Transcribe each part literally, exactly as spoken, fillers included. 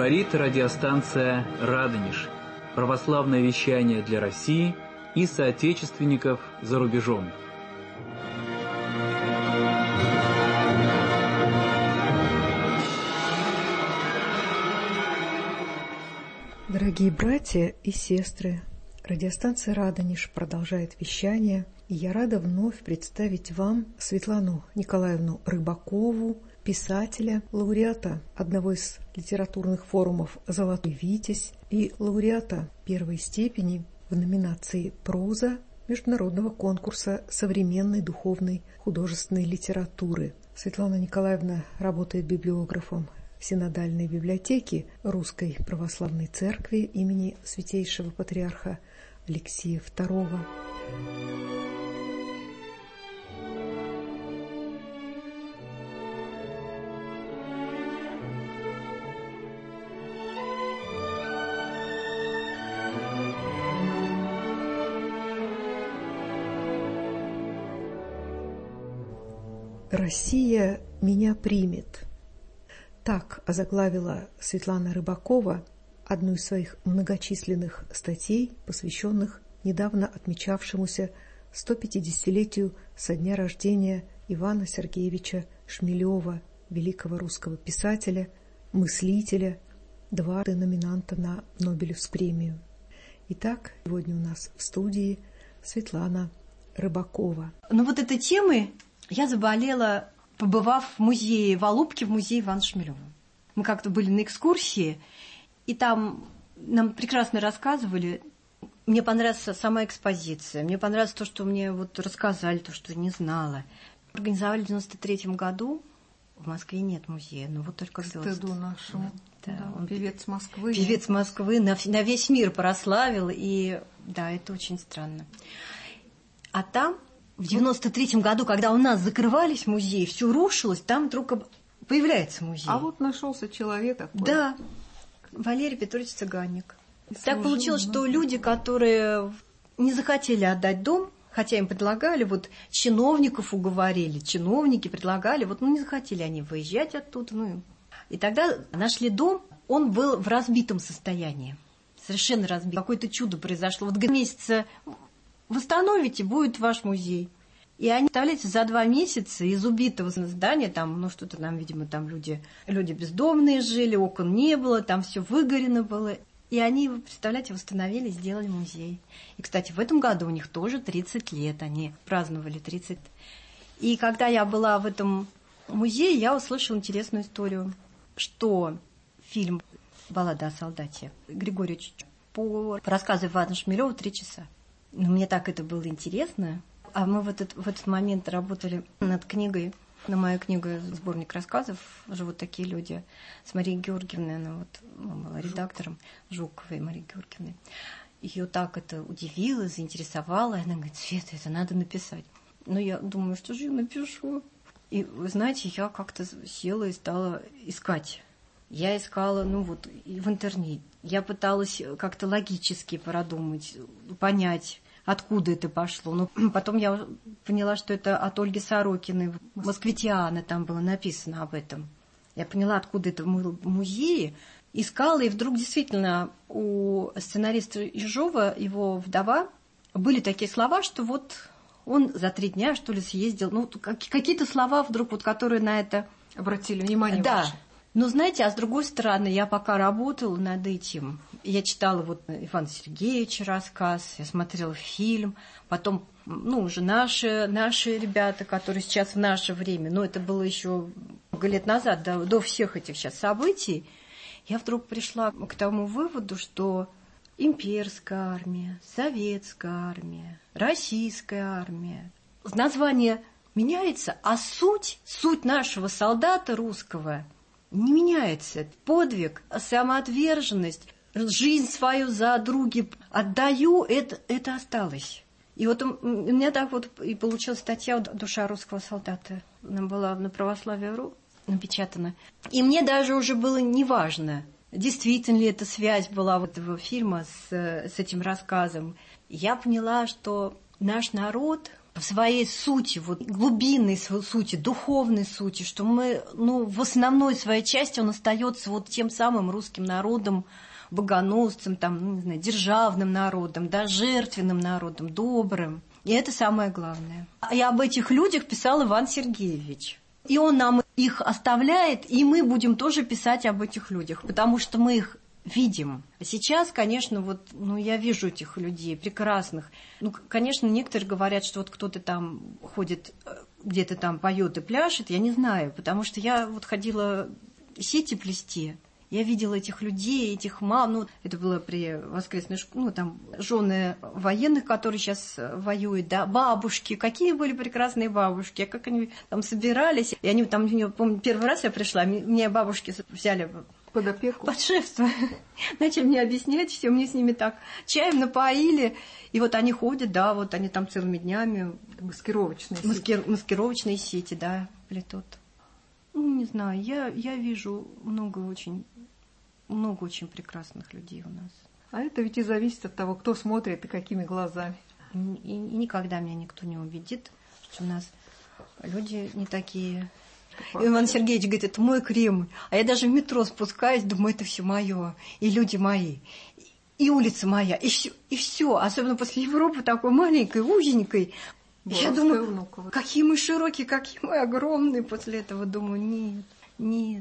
Говорит радиостанция «Радонеж». Православное вещание для России и соотечественников за рубежом. Дорогие братья и сестры, радиостанция «Радонеж» продолжает вещание, и я рада вновь представить вам Светлану Николаевну Рыбакову, писателя, лауреата одного из литературных форумов «Золотой Витязь» и лауреата первой степени в номинации «Проза» Международного конкурса современной духовной художественной литературы. Светлана Николаевна работает библиографом в Синодальной библиотеке Русской Православной Церкви имени Святейшего Патриарха Алексия второго. «Россия меня примет». Так озаглавила Светлана Рыбакова одну из своих многочисленных статей, посвященных недавно отмечавшемуся сто пятидесятилетию со дня рождения Ивана Сергеевича Шмелева, великого русского писателя, мыслителя, дважды номинанта на Нобелевскую премию. Итак, сегодня у нас в студии Светлана Рыбакова. Ну вот этой темой я заболела, побывав в музее, в Алупке, в музее Ивана Шмелева. Мы как-то были на экскурсии, и там нам прекрасно рассказывали. Мне понравилась сама экспозиция, мне понравилось то, что мне вот рассказали, то, что не знала. Организовали в девяносто третьем году, в Москве нет музея, но вот только звезд. Стыду нашему. Да, да, он певец Москвы. Певец Москвы на, на весь мир прославил, и да, это очень странно. А там в девяносто третьем году, когда у нас закрывались музеи, все рушилось, там вдруг появляется музей. А вот нашелся человек такой. Да, Валерий Петрович Цыганник. И так служил, получилось, да. что люди, которые не захотели отдать дом, хотя им предлагали, вот чиновников уговорили, чиновники предлагали, вот ну не захотели они выезжать оттуда. Ну, и тогда нашли дом, он был в разбитом состоянии, совершенно разбит. Какое-то чудо произошло. Вот месяца восстановите, будет ваш музей. И они, представляете, за два месяца из убитого здания, там, ну, что-то там, видимо, там люди, люди бездомные жили, окон не было, там все выгорено было. И они, представляете, восстановили, сделали музей. И, кстати, в этом году у них тоже тридцать лет, они праздновали тридцать. И когда я была в этом музее, я услышала интересную историю, что фильм «Баллада о солдате» Григория Чучуа по рассказу Ивана Шмелева три часа. Но мне так это было интересно. А мы в этот, в этот момент работали над книгой, на мою книгу «Сборник рассказов» «Живут такие люди» с Марией Георгиевной, она вот ну, была редактором, Жуковой Марией Георгиевной. Ее так это удивило, заинтересовало, и она говорит: «Света, это надо написать». Ну, я думаю, что же я напишу? И, вы знаете, я как-то села и стала искать. Я искала, ну вот, в интернете. Я пыталась как-то логически продумать, понять, откуда это пошло. Но потом я поняла, что это от Ольги Сорокиной, «Москвитиана», там было написано об этом. Я поняла, откуда это в музее. Искала, и вдруг действительно у сценариста Ежова, его вдова, были такие слова, что вот он за три дня, что ли, съездил. Ну, какие-то слова вдруг, вот, которые на это... Обратили внимание да. ваше. Но знаете, а с другой стороны, я пока работала над этим, я читала вот Ивана Сергеевича рассказ, я смотрела фильм, потом, ну, уже наши, наши ребята, которые сейчас в наше время, ну, это было еще много лет назад, до, до всех этих сейчас событий, я вдруг пришла к тому выводу, что имперская армия, советская армия, российская армия, название меняется, а суть, суть нашего солдата русского не меняется. Подвиг, самоотверженность, жизнь свою за други отдаю, это, это осталось. И вот у меня так вот и получилась статья «Душа русского солдата». Она была на православие.ру напечатана. И мне даже уже было неважно, действительно ли эта связь была вот этого фильма с, с этим рассказом. Я поняла, что наш народ в своей сути, вот глубинной своей сути, духовной сути, что мы, ну, в основной своей части он остается вот тем самым русским народом, богоносцем, там, ну, не знаю, державным народом, да, жертвенным народом, добрым. И это самое главное. И об этих людях писал Иван Сергеевич. И он нам их оставляет, и мы будем тоже писать об этих людях, потому что мы их видим. А сейчас, конечно, вот, ну, я вижу этих людей прекрасных. Ну, конечно, некоторые говорят, что вот кто-то там ходит, где-то там поет и пляшет, я не знаю, потому что я вот ходила сети плести. Я видела этих людей, этих мам, ну, это было при воскресной школе, ну, там, жены военных, которые сейчас воюют, да, бабушки, какие были прекрасные бабушки, как они там собирались, и они там, я помню, первый раз я пришла, меня бабушки взяли под опеку, под шефство, начали мне объяснять все, мне с ними так чаем напоили, и вот они ходят, да, вот они там целыми днями. Маскировочные сети. Маскир, маскировочные сети, да, плетут. Ну, не знаю, я, я вижу много очень... Много очень прекрасных людей у нас. А это ведь и зависит от того, кто смотрит и какими глазами. И, и, и никогда меня никто не убедит, что у нас люди не такие. И Иван Сергеевич говорит, это мой Кремль. А я даже в метро спускаюсь, думаю, это все мое. И люди мои. И улица моя. И все. И все. Особенно после Европы такой маленькой, узенькой. Я думаю, Внуково. Какие мы широкие, какие мы огромные. После этого думаю, нет, нет.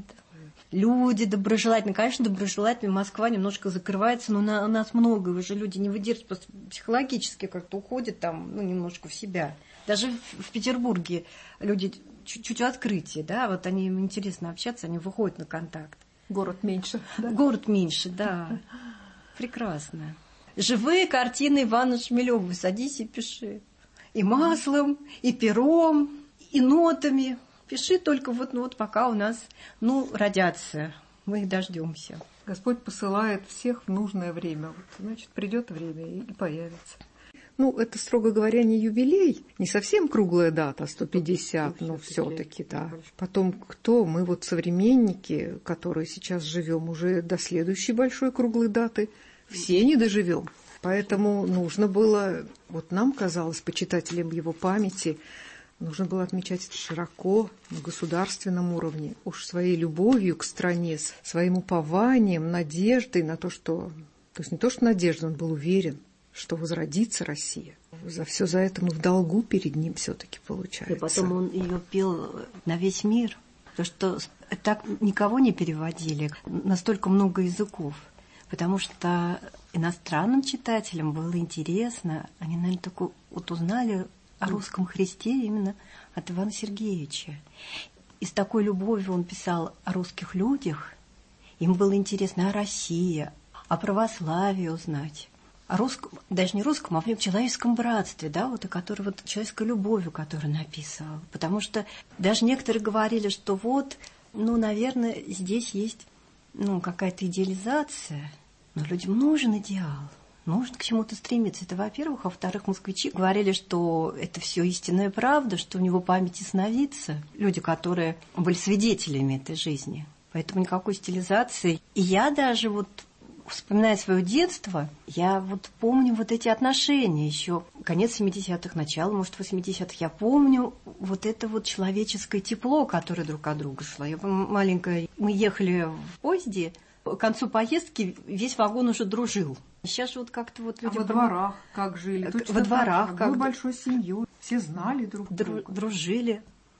Люди доброжелательные. Конечно, доброжелательные. Москва немножко закрывается, но на, нас много. Уже люди не выдерживают, психологически как-то уходят там, ну, немножко в себя. Даже в, в Петербурге люди чуть-чуть открытие, да, вот они, им интересно общаться, они выходят на контакт. Город меньше. Да? Город меньше, да. Прекрасно. Живые картины Ивана Шмелева. Садись и пиши. И маслом, и пером, и нотами. Пиши только вот, ну, вот пока у нас, ну, родятся, мы их дождемся. Господь посылает всех в нужное время. Вот, значит, придет время и появится. Ну, это, строго говоря, не юбилей, не совсем круглая дата, сто пятьдесят, но все-таки, да. Потом кто? Мы вот современники, которые сейчас живем уже до следующей большой круглой даты, все не доживем. Поэтому нужно было, вот нам казалось, почитателям его памяти, нужно было отмечать это широко, на государственном уровне, уж своей любовью к стране, своим упованием, надеждой на то, что... То есть не то, что надежда, он был уверен, что возродится Россия. За все за это мы в долгу перед ним все-таки получается. И потом он ее пел на весь мир. То, что так никого не переводили, настолько много языков. Потому что иностранным читателям было интересно. Они, наверное, только вот узнали о русском Христе именно от Ивана Сергеевича. И с такой любовью он писал о русских людях. Им было интересно о России, о православии узнать. О русском, даже не русском, а в человеческом братстве, да, вот, о которой, вот, человеческой любовью, которую написал. Потому что даже некоторые говорили, что вот, ну, наверное, здесь есть, ну, какая-то идеализация, но людям нужен идеал. Нужно к чему-то стремиться. Это, во-первых. А во-вторых, москвичи говорили, что это все истинная правда, что у него память и сновидцы. Люди, которые были свидетелями этой жизни. Поэтому никакой стилизации. И я даже вот, вспоминая свое детство, я вот помню вот эти отношения еще. Конец семидесятых, начало, может, восьмидесятых. Я помню вот это вот человеческое тепло, которое друг от друга шло. Я маленькая. Мы ехали в поезде. К концу поездки весь вагон уже дружил. Сейчас же вот как-то вот люди... А во дворах как жили? Точно во дворах как... как... Вы большой семьей, все знали друг Дру... друга. Дружили,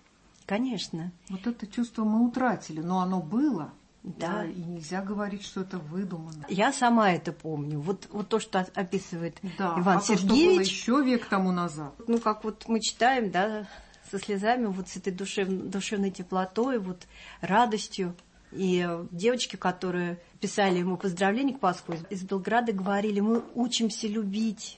конечно. Вот это чувство мы утратили, но оно было. Да. И нельзя говорить, что это выдумано. Я сама это помню. Вот, вот то, что описывает да. Иван а Сергеевич. То, что было еще век тому назад. Ну, как вот мы читаем, да, со слезами, вот с этой душев... душевной теплотой, вот радостью. И девочки, которые писали ему поздравления к Пасху из Белграда, говорили, мы учимся любить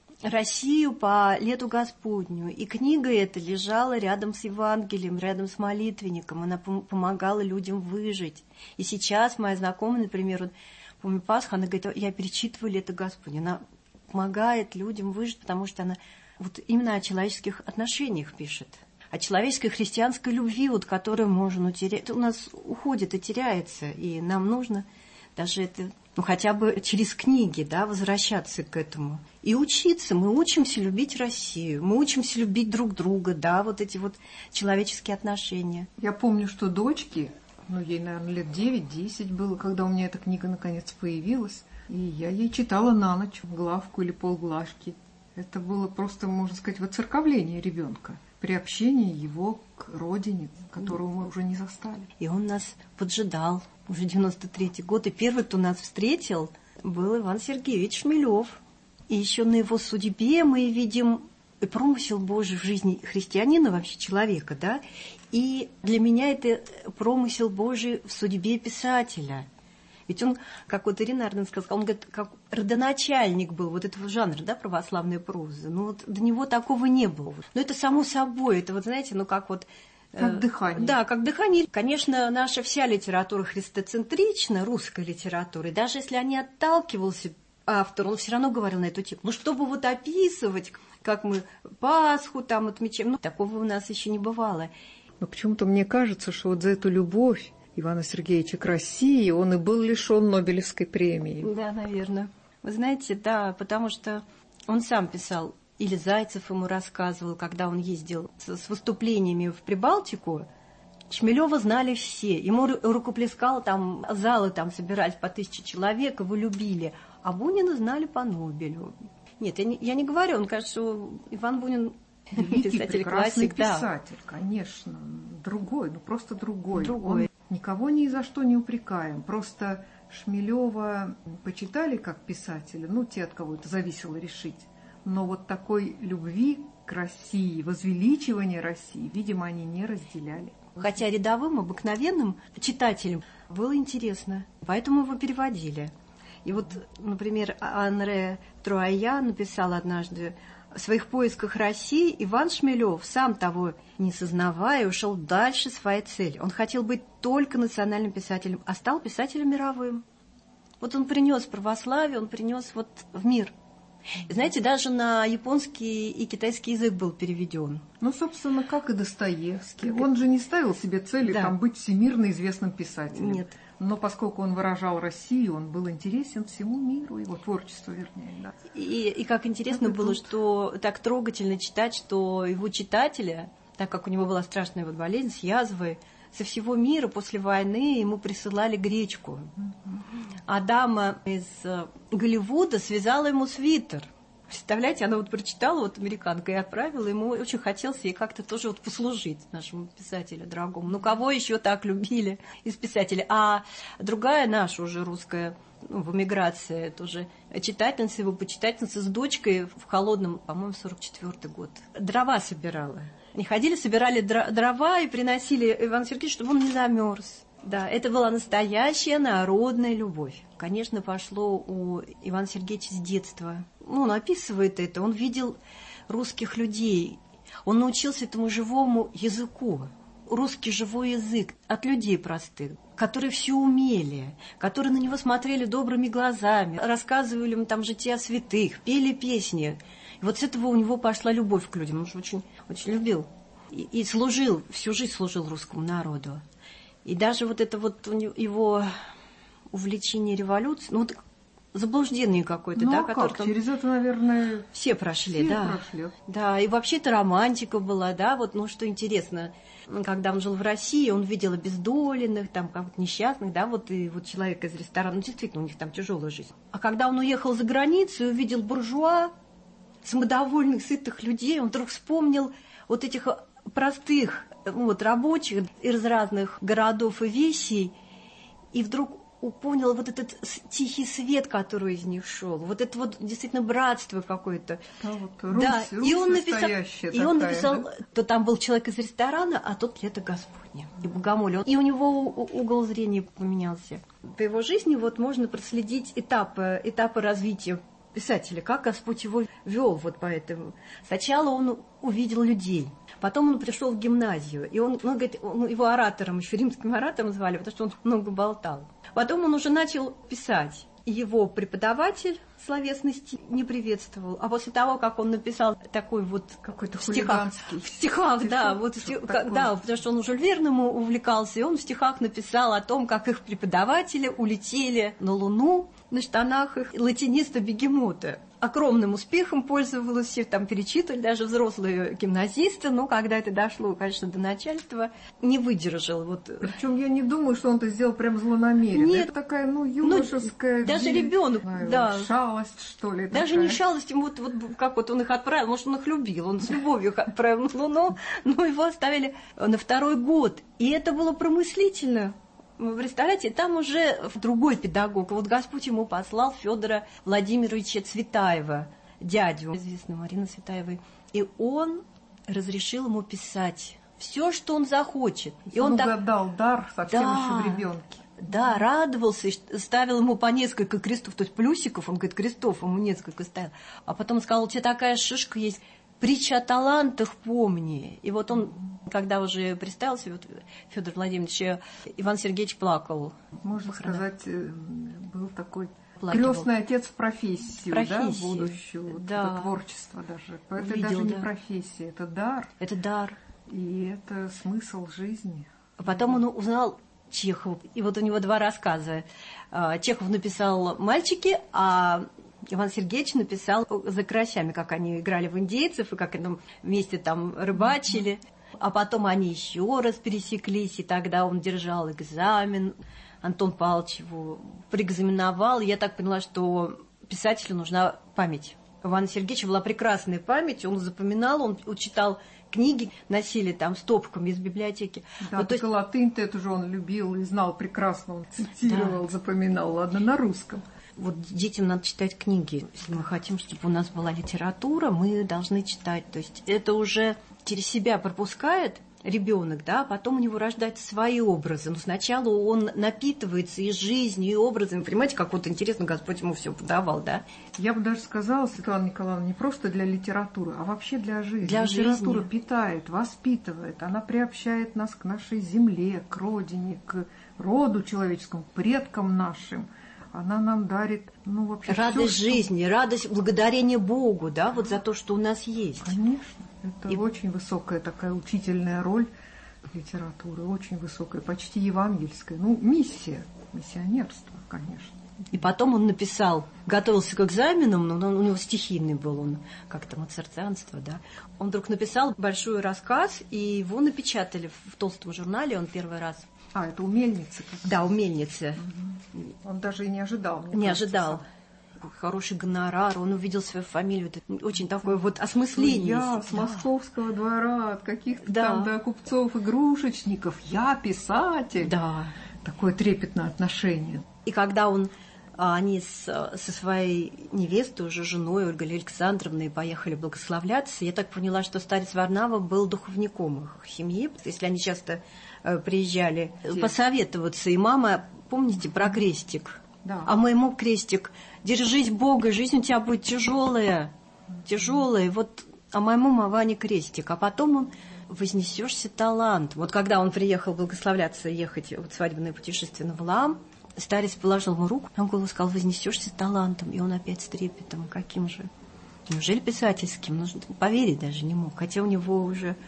Россию по лету Господню. И книга эта лежала рядом с Евангелием, рядом с молитвенником. Она помогала людям выжить. И сейчас моя знакомая, например, вот, помню Пасху, она говорит, я перечитываю лето Господне. Она помогает людям выжить, потому что она вот именно о человеческих отношениях пишет. О человеческой христианской любви, вот, которая можно утерять. Это у нас уходит и теряется, и нам нужно даже это ну, хотя бы через книги, да, возвращаться к этому. И учиться. Мы учимся любить Россию, мы учимся любить друг друга, да, вот эти вот человеческие отношения. Я помню, что дочке, ну, ей, наверное, лет девять-десять было, когда у меня эта книга наконец появилась, и я ей читала на ночь главку или полглажки. Это было просто, можно сказать, воцерковление ребенка, приобщение его к родине, которую мы уже не застали. И он нас поджидал. Уже девяносто третий год, и первый, кто нас встретил, был Иван Сергеевич Шмелев. И еще на его судьбе мы видим и промысел Божий в жизни христианина, вообще человека, да, и для меня это промысел Божий в судьбе писателя. Ведь он, как вот Ирина Арден сказала, он говорит, как родоначальник был вот этого жанра, да, православной прозы. Ну вот до него такого не было. Но это само собой, это вот, знаете, ну как вот... Как дыхание. Да, как дыхание. Конечно, наша вся литература христоцентрична, русская литература, и даже если они отталкивался автор, он все равно говорил на эту тему. Ну, чтобы вот описывать, как мы Пасху там отмечаем, ну, такого у нас еще не бывало. Но почему-то мне кажется, что вот за эту любовь Ивана Сергеевича к России он и был лишен Нобелевской премии. Да, наверное. Вы знаете, да, потому что он сам писал, или Зайцев ему рассказывал, когда он ездил с выступлениями в Прибалтику, Шмелева знали все. Ему рукоплескал, там залы там собирать по тысяче человек, его любили. А Бунина знали по Нобелю. Нет, я не, я не говорю, он, кажется, что Иван Бунин великий, писатель, прекрасный классик, писатель, да. Конечно, другой, ну просто другой. Другой. Он, никого ни за что не упрекаем. Просто Шмелева почитали как писателя, ну, те, от кого это зависело решить. Но вот такой любви к России, возвеличивания России, видимо, они не разделяли. Хотя рядовым, обыкновенным читателям было интересно, поэтому его переводили. И вот, например, Анре Труая написал однажды: в своих поисках России Иван Шмелев, сам того не сознавая, ушел дальше своей цели. Он хотел быть только национальным писателем, а стал писателем мировым. Вот он принес православие, он принес вот в мир. И знаете, даже на японский и китайский язык был переведен. Ну, собственно, как и Достоевский. Он же не ставил себе цели, да. там, быть всемирно известным писателем. Нет. Но поскольку он выражал Россию, он был интересен всему миру, его творчество, вернее. Да. И, и как интересно как было, тут. что так трогательно читать, что его читатели, так как у него была страшная вот болезнь с язвой, со всего мира после войны ему присылали гречку. А дама из Голливуда связала ему свитер. Представляете, она вот прочитала, вот американка, и отправила, ему очень хотелось ей как-то тоже вот послужить нашему писателю дорогому. Ну, кого еще так любили из писателей? А другая наша уже русская, ну, в эмиграции тоже, читательница его, почитательница с дочкой в холодном, по-моему, сорок четвёртый год, дрова собирала. Они ходили, собирали дрова и приносили Ивану Сергеевичу, чтобы он не замерз. Да, это была настоящая народная любовь. Конечно, пошло у Ивана Сергеевича с детства. Ну, он описывает это. Он видел русских людей. Он научился этому живому языку. Русский живой язык от людей простых, которые все умели, которые на него смотрели добрыми глазами, рассказывали ему там жития святых, пели песни. И вот с этого у него пошла любовь к людям. Он же очень, очень любил. И, и служил, всю жизнь служил русскому народу. И даже вот это вот его увлечение революцией, ну вот заблуждение какое-то, ну, да, а которое как? там... Через это, наверное, все прошли, все да. прошли. Да, и вообще-то романтика была, да, вот, ну что интересно, когда он жил в России, он видел обездоленных, там, как-то несчастных, да, вот, и вот человек из ресторана, ну, действительно, у них там тяжелая жизнь. А когда он уехал за границу и увидел буржуа, самодовольных, сытых людей, он вдруг вспомнил вот этих простых вот, рабочих из разных городов и весей, и вдруг понял вот этот тихий свет, который из них шел, вот это вот действительно братство какое-то. Да, вот Русь, да. Русь и он написал, и он такая, написал, да? то там был человек из ресторана, а тот лето Господне, и богомолие. И у него угол зрения поменялся. По его жизни вот можно проследить этапы, этапы развития писателя, как Господь его вел вот поэтому. Сначала он увидел людей, потом он пришел в гимназию, и он, он говорит, он, его оратором, еще римским оратором звали, потому что он много болтал. Потом он уже начал писать. его преподаватель словесности не приветствовал. А после того, как он написал такой вот какой-то в стихах, в стихах, стишок, да, вот стих, да, потому что он уже Жюль Верном увлекался, и он в стихах написал о том, как их преподаватели улетели на Луну на штанах их латиниста-бегемота. Огромным успехом пользовалась, все там перечитывали, даже взрослые гимназисты, но когда это дошло, конечно, до начальства, не выдержал. Вот. Причем я не думаю, что он это сделал прям злонамеренно. Нет. Это такая, ну, юношеская... Ну, даже ребенок, да. Шалость, что ли. Даже такая. не шалость, вот, вот как вот он их отправил, может, он их любил, он с любовью их отправил на Луну, но его оставили на второй год. И это было промыслительно. Вы представляете, там уже другой педагог. Вот Господь ему послал Федора Владимировича Цветаева, дядю известного Марины Цветаевой. И он разрешил ему писать все, что он захочет. И он угадал так... дар совсем да, еще в ребенке. Да, радовался, ставил ему по несколько крестов, то есть плюсиков, он говорит, крестов ему несколько ставил. А потом сказал, у тебя такая шишка есть, притча о талантах помни. И вот он, когда уже представился, вот Федор Владимирович, Иван Сергеевич плакал. Можно сказать, был такой Плакивал. Крестный отец в профессию, профессию. Да, будущую, да. Вот это творчество даже. Это Увидел, даже не да. профессия, это дар. Это дар. И это смысл жизни. А потом он узнал Чехова, и вот у него два рассказа. Чехов написал «Мальчики», а Иван Сергеевич написал «За карасями», как они играли в индейцев, и как они вместе там рыбачили. А потом они еще раз пересеклись, и тогда он держал экзамен. Антон Павлович его проэкзаменовал. Я так поняла, что писателю нужна память. У Ивана Сергеевича была прекрасная память, он запоминал, он читал книги, носили там стопками из библиотеки. Да, вот, то есть... латынь-то это же он любил и знал прекрасно, он цитировал, да. Запоминал, ладно, на русском. Вот детям надо читать книги. Если мы хотим, чтобы у нас была литература, мы должны читать. То есть это уже через себя пропускает ребенок, да, а потом у него рождаются свои образы. Но сначала он напитывается и жизнью, и образами. Понимаете, как вот интересно Господь ему все подавал, да? Я бы даже сказала, Светлана Николаевна, не просто для литературы, а вообще для жизни. Для Литература жизни. питает, воспитывает, она приобщает нас к нашей земле, к родине, к роду человеческому, к предкам нашим. Она нам дарит, ну, вообще радость всё, жизни, что... радость благодарения Богу, да, вот за то, что у нас есть. Конечно. Это И... очень высокая такая учительная роль литературы, очень высокая, почти евангельская. Ну, миссия, миссионерство, конечно. И потом он написал, готовился к экзаменам, но он, у него стихийный был, он как-то мацертанство, да. Он вдруг написал большой рассказ, и его напечатали в толстом журнале, он первый раз. А, это у Мельницы? Да, у Мельницы. Угу. Он даже и не ожидал. Не кажется, ожидал. Сам. Хороший гонорар, он увидел свою фамилию, это очень такое вот осмысление. Я с да. московского двора, от каких-то да. там да, купцов-игрушечников, я писатель. Да. Такое трепетное отношение. И когда он, они с, со своей невестой, уже женой Ольгой Александровной, поехали благословляться, я так поняла, что старец Варнава был духовником их семьи, если они часто приезжали Где? посоветоваться. И мама, помните про крестик? Да. А моему крестик, держись Бога, жизнь у тебя будет тяжелая, тяжелая. Вот, а моему Маване крестик. А потом он вознесешься талант. Вот когда он приехал благословляться, ехать в свадебное путешествие на Валаам, старец положил ему руку, он голову сказал, вознесешься талантом. И он опять с трепетом, каким же? Неужели писательским? Нужно поверить даже не мог. Хотя у него уже...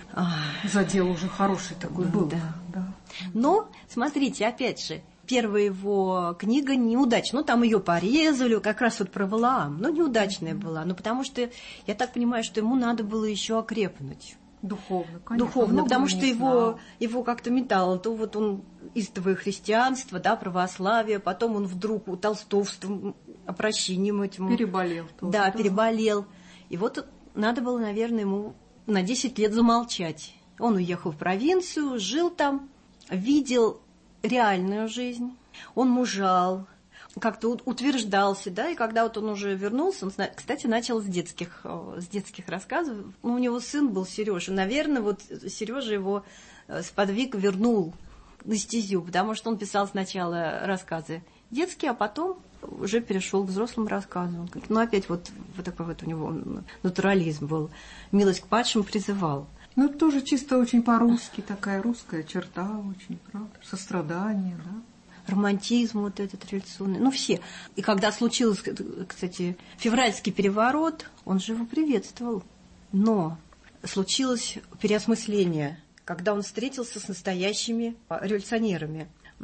Задел уже хороший такой был. Да. Да. Но, смотрите, опять же, первая его книга неудачная. Ну, там ее порезали, как раз вот про Валаам. Ну, неудачная mm-hmm. была. Ну, потому что, я так понимаю, что ему надо было еще окрепнуть. Духовно, конечно. Духовно, потому что его, его как-то метало. То вот он истовое христианство, да, православие, потом он вдруг толстовством, опрощением этим. Переболел. Тоже, да, да, переболел. И вот надо было, наверное, ему на десять лет замолчать. Он уехал в провинцию, жил там, видел реальную жизнь. Он мужал, как-то утверждался, да, и когда вот он уже вернулся, он, кстати, начал с детских, с детских рассказов. Ну, у него сын был Сережа. Наверное, вот Сережа его сподвиг вернул на стезю, потому что он писал сначала рассказы детские, а потом уже перешел к взрослым рассказам. Ну, опять вот, вот такой вот у него натурализм был. Милость к падшим призывал. Ну, это тоже чисто очень по-русски, такая русская черта очень, правда? Сострадание, да? романтизм вот этот революционный, ну все. И когда случился, кстати, февральский переворот, он же его приветствовал. Но случилось переосмысление, когда он встретился с настоящими революционерами.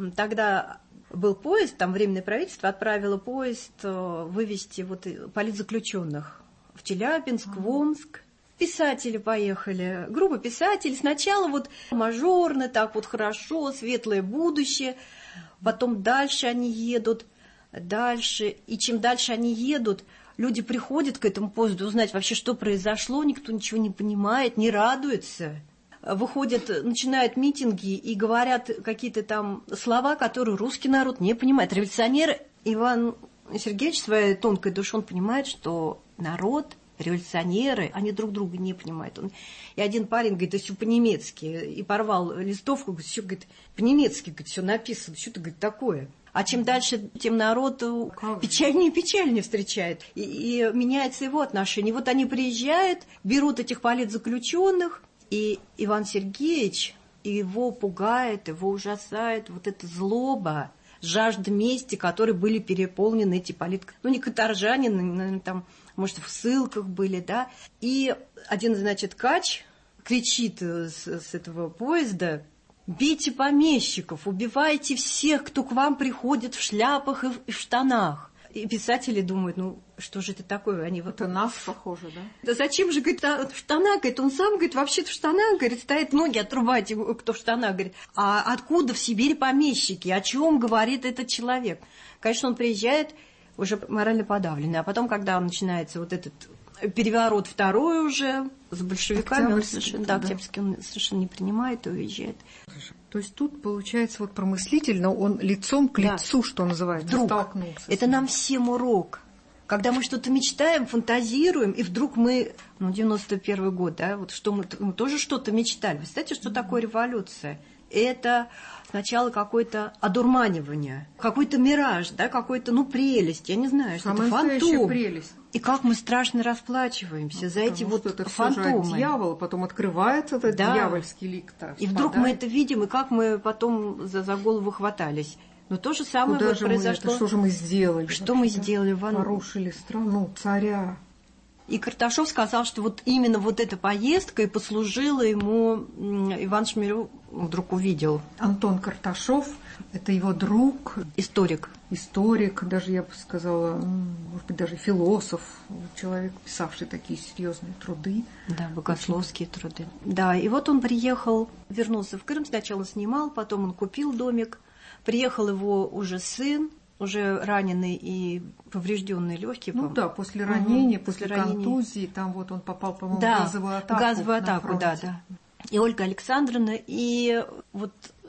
Тогда был поезд, там Временное правительство отправило поезд вывести вот политзаключенных в Челябинск, в Омск. Писатели поехали, группа писателей. Сначала вот мажорно, так вот хорошо, светлое будущее. Потом дальше они едут, дальше. И чем дальше они едут, люди приходят к этому поезду узнать вообще, что произошло. Никто ничего не понимает, не радуется. Выходят, начинают митинги и говорят какие-то там слова, которые русский народ не понимает. Революционер Иван Сергеевич своей тонкой душой, он понимает, что народ, революционеры, они друг друга не понимают. Он... И один парень говорит, да все по-немецки, и порвал листовку, говорит, все, говорит, по-немецки, говорит, все написано, что-то, говорит, такое. А чем дальше, тем народ печальнее и печальнее встречает. И, и меняется его отношение. Вот они приезжают, берут этих политзаключенных, и Иван Сергеевич, его пугает, его ужасает вот эта злоба, жажда мести, которой были переполнены эти полит... Ну, не каторжане, наверное, там, может, в ссылках были, да. И один, значит, кач кричит с, с этого поезда: бейте помещиков, убивайте всех, кто к вам приходит в шляпах и в, и в штанах. И писатели думают, ну, что же это такое? Они вот... Это нас похоже, да? Да зачем же, говорит, в штанах, говорит, он сам, говорит, вообще-то в штанах, говорит, стоит, ноги отрубать, кто в штанах, говорит. А откуда в Сибири помещики? О чем говорит этот человек? Конечно, он приезжает уже морально подавленный, а потом, когда начинается вот этот переворот второй уже, с большевиками, он совершенно, да, Октябрьский, он совершенно не принимает и уезжает. То есть тут, получается, вот промыслительно он лицом к лицу, да, что называется, вдруг столкнулся. Это нам всем урок. Когда мы что-то мечтаем, фантазируем, и вдруг мы, ну, девяносто первый год, да, вот что мы, мы тоже что-то мечтали. Представляете, что mm-hmm. такое революция? Это сначала какое-то одурманивание, какой-то мираж, да, какой-то, ну, прелесть, я не знаю, что это фантом. Прелесть. И как мы страшно расплачиваемся, ну, за эти вот это фантомы. Все же дьявол, потом открывается этот, да, дьявольский лик-то. И вдруг мы это видим, и как мы потом за, за голову хватались. Но то же самое вот произошло. Мы, что же мы сделали? Что вообще, мы сделали, Ван? Порушили страну, царя. И Карташов сказал, что вот именно вот эта поездка и послужила ему, Иван Шмелев вдруг увидел. Антон Карташов, это его друг. Историк. Историк, даже я бы сказала, может быть, даже философ, человек, писавший такие серьезные труды. Да, богословские очень... труды. Да, и вот он приехал, вернулся в Крым, сначала снимал, потом он купил домик. Приехал его уже сын, уже раненый и поврежденный легкие. Ну да, после ранения, угу, после, после контузии, там вот он попал, по-моему, да, в газовую атаку. В газовую атаку, да, да. И Ольга Александровна, и вот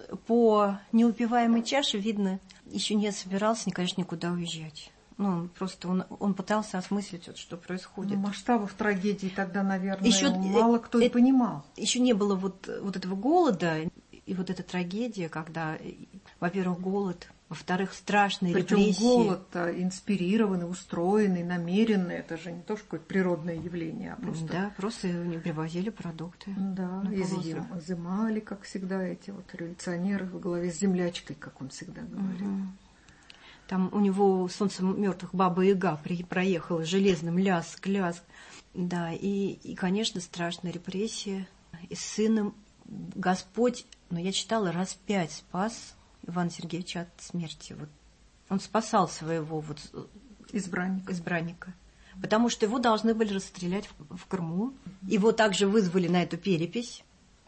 по неупиваемой чаше видно, еще не собирался, конечно, никуда уезжать. Ну, просто он, он пытался осмыслить, вот, что происходит. Ну, масштабов трагедии тогда, наверное, еще, мало кто это, и понимал. Еще не было вот, вот этого голода и вот эта трагедия, когда, во-первых, голод, во-вторых, страшные причем репрессии. Голод-то инспирированный, устроенный, намеренный. Это же не то, что какое-то природное явление, а просто... Да, просто не привозили продукты. Да, изъем, изымали, как всегда, эти вот революционеры во главе с землячкой, как он всегда говорил. Угу. Там у него «Солнце мертвых» Баба-Яга проехала железным ляск, ляск. Да, и, и, конечно, страшная репрессия. И с сыном Господь, ну, я читала, раз пять спас Ивана Сергеевича от смерти. Вот. Он спасал своего вот избранника. избранника. Потому что его должны были расстрелять в, в Крыму. Его также вызвали на эту перепись.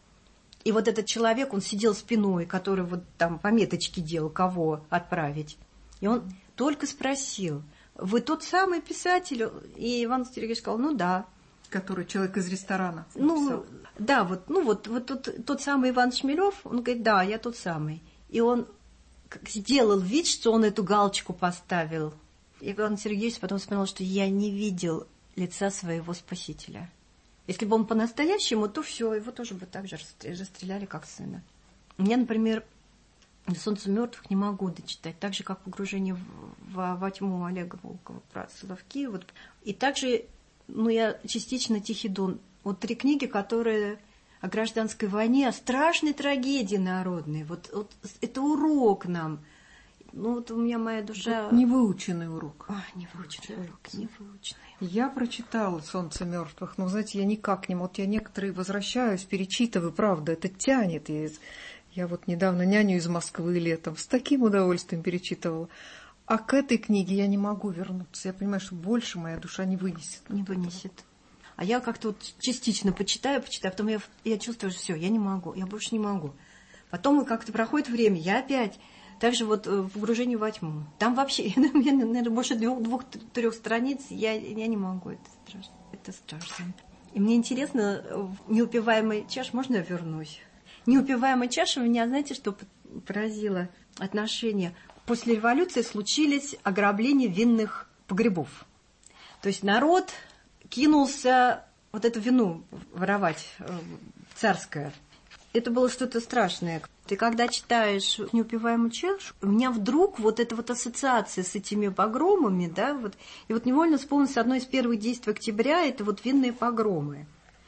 И вот этот человек, он сидел спиной, который вот там пометочки делал, кого отправить. И он только спросил: вы тот самый писатель? И Иван Сергеевич сказал: ну да. Который человек из ресторана. Ну, да, вот, ну вот, вот тот, тот самый Иван Шмелев, он говорит: да, я тот самый. И он сделал вид, что он эту галочку поставил. И Иван Сергеевич потом вспоминал, что я не видел лица своего спасителя. Если бы он по-настоящему, то все, его тоже бы так же расстреляли, как сына. Я, например, «Солнце мертвых» не могу дочитать, так же, как «Погружение в, в, во тьму» Олега Волкова про Соловки. Вот. И также, ну, я частично «Тихий Дон». Вот три книги, которые о гражданской войне, о страшной трагедии народной. Вот, вот это урок нам. ну вот у меня моя душа... Вот невыученный урок. А, невыученный урок, невыученный. Я прочитала «Солнце мертвых», но, знаете, я никак не... Вот я некоторые возвращаюсь, перечитываю, правда, это тянет. Я, я вот недавно «Няню из Москвы» летом с таким удовольствием перечитывала. А к этой книге я не могу вернуться. Я понимаю, что больше моя душа не вынесет. Не вынесет. А я как-то вот частично почитаю, почитаю, потом я, я чувствую, что все, я не могу, я больше не могу. Потом как-то проходит время, я опять... Также вот погружение во тьму. Там вообще, наверное, больше двух-трех страниц, я, я не могу, это страшно. Это страшно. И мне интересно, неупиваемая чаша, можно я вернусь? Неупиваемая чаша меня, знаете, что поразило? Отношения. После революции случились ограбления винных погребов. То есть народ кинулся вот эту вину воровать, царское. Это было что-то страшное. Ты когда читаешь «Неупиваемую чашу», у меня вдруг вот эта вот ассоциация с этими погромами, да, вот, и вот невольно вспомнилось одно из первых действий октября, это вот винные погромы.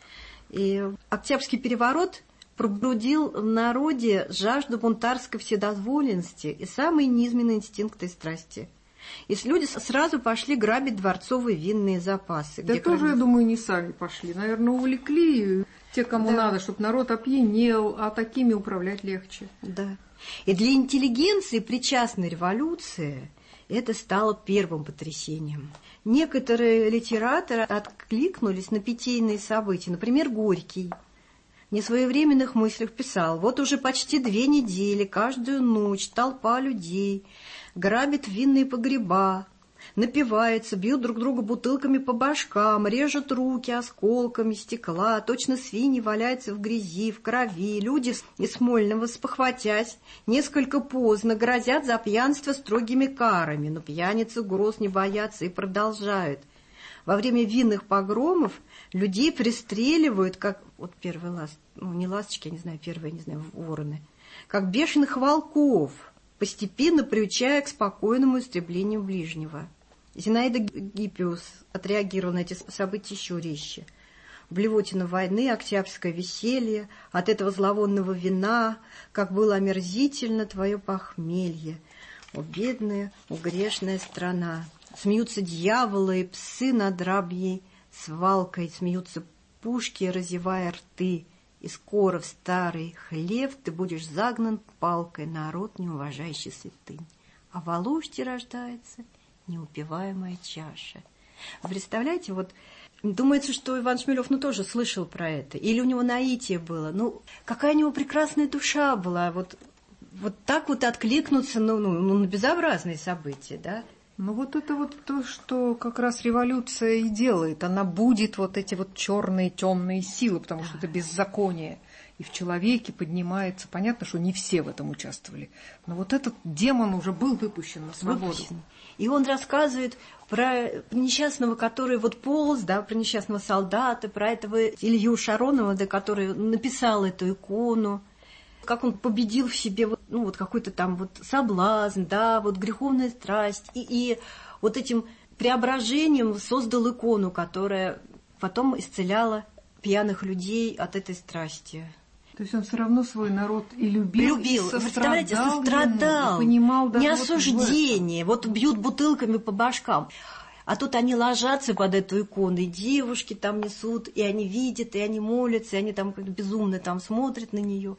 И Октябрьский переворот пробудил в народе жажду бунтарской вседозволенности и самые низменные инстинкты и страсти. И люди сразу пошли грабить дворцовые винные запасы. Да тоже, я думаю, не сами пошли. Наверное, увлекли те, кому да. надо, чтобы народ опьянел, а такими управлять легче. Да. И для интеллигенции причастной революции это стало первым потрясением. Некоторые литераторы откликнулись на питейные события. Например, Горький в несвоевременных мыслях писал: «Вот уже почти две недели, каждую ночь толпа людей грабит винные погреба, напиваются, бьют друг друга бутылками по башкам, режут руки осколками стекла, точно свиньи валяются в грязи, в крови. Люди из Смольного, спохватясь, несколько поздно грозят за пьянство строгими карами, но пьяницы угроз не боятся и продолжают. Во время винных погромов людей пристреливают, как... Вот первый ласт... Ну, не ласточки, я не знаю, первые, не знаю, вороны. Как бешеных волков, постепенно приучая к спокойному истреблению ближнего». Зинаида Гиппиус отреагировала на эти события еще резче. Блевотина войны, октябрьское веселье, от этого зловонного вина, как было омерзительно твое похмелье. О, бедная, о, грешная страна! Смеются дьяволы и псы над рабьей свалкой, смеются пушки, разевая рты. И скоро в старый хлев ты будешь загнан палкой, народ, не уважающий святынь. А в Алуште рождается неупиваемая чаша. Вы представляете, вот думается, что Иван Шмелев, ну, тоже слышал про это. Или у него наитие было. Ну, какая у него прекрасная душа была. Вот, вот так вот откликнуться ну, ну, ну, на безобразные события, да? Ну, вот это вот то, что как раз революция и делает. Она будет вот эти вот черные, темные силы, потому что это беззаконие. И в человеке поднимается... Понятно, что не все в этом участвовали. Но вот этот демон уже был выпущен на свободу. Выпущен. И он рассказывает про несчастного, который вот полз, да, про несчастного солдата, про этого Илью Шаронова, да, который написал эту икону. Как он победил в себе вот, ну, вот какой-то там вот соблазн, да, вот греховная страсть. И, и вот этим преображением создал икону, которая потом исцеляла пьяных людей от этой страсти. То есть он все равно свой народ и любил, любил. И сострадал, Представляете, сострадал. Ему, и понимал, да, не осуждение. Вот бьют бутылками по башкам. А тут они ложатся под эту икону, и девушки там несут, и они видят, и они молятся, и они там как безумно там смотрят на нее.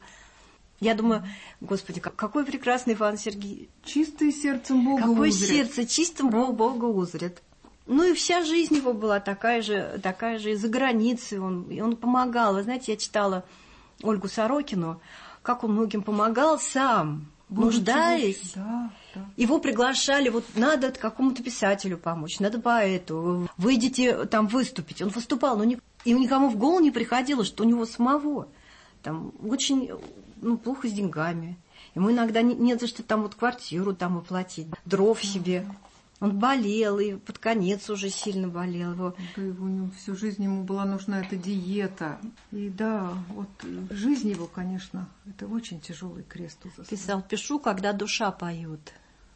Я думаю, Господи, какой прекрасный Иван Сергеевич. Чистое сердцем Бога Какое узрят. сердце, чистым Бог Бога узрят. Ну и вся жизнь его была такая же, такая же и за границей. Он, и он помогал. Вы знаете, я читала Ольгу Сорокину, как он многим помогал сам, Будучи нуждаясь. Да, да. Его приглашали, вот надо какому-то писателю помочь, надо поэту, выйдите там выступить. Он выступал, но ни, и никому в голову не приходило, что у него самого там очень ну, плохо с деньгами. Ему иногда не, нет за что там вот квартиру там оплатить, дров себе. Он болел, и под конец уже сильно болел. Его. Да, у него всю жизнь ему была нужна эта диета. И да, вот жизнь его, конечно, это очень тяжелый крест. Писал, пишу, когда душа поет.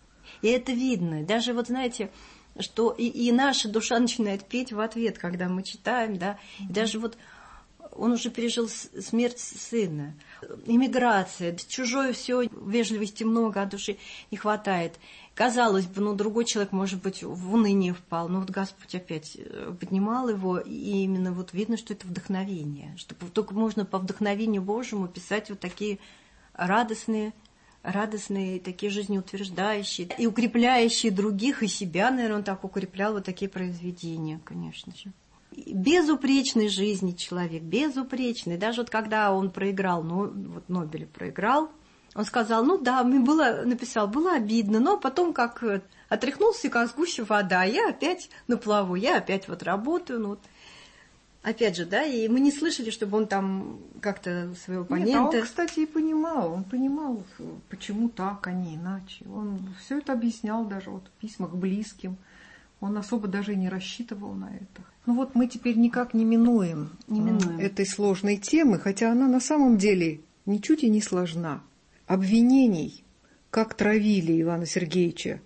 И это видно. Даже вот знаете, что и, и наша душа начинает петь в ответ, когда мы читаем, да. И даже вот Он уже пережил смерть сына. Иммиграция, чужое все, вежливости много, а души не хватает. Казалось бы, ну, другой человек, может быть, в уныние впал, но вот Господь опять поднимал его, и именно вот видно, что это вдохновение, что только можно по вдохновению Божьему писать вот такие радостные, радостные, такие жизнеутверждающие и укрепляющие других, и себя, наверное, он так укреплял, вот такие произведения, конечно же. Безупречной жизни человек, безупречный. Даже вот когда он проиграл, ну, вот Нобеля проиграл, он сказал, ну да, мне было, написал, было обидно, но потом как отряхнулся, как с гуся вода, я опять на плаву, я опять вот работаю, ну вот. Опять же, да, и мы не слышали, чтобы он там как-то своего оппонента... Нет, а он, кстати, и понимал, он понимал, почему так, а не иначе. Он все это объяснял даже вот в письмах близким. Он особо даже и не рассчитывал на это. Ну вот мы теперь никак не минуем, не минуем этой сложной темы, хотя она на самом деле ничуть и не сложна. Обвинений, как травили Ивана Сергеевича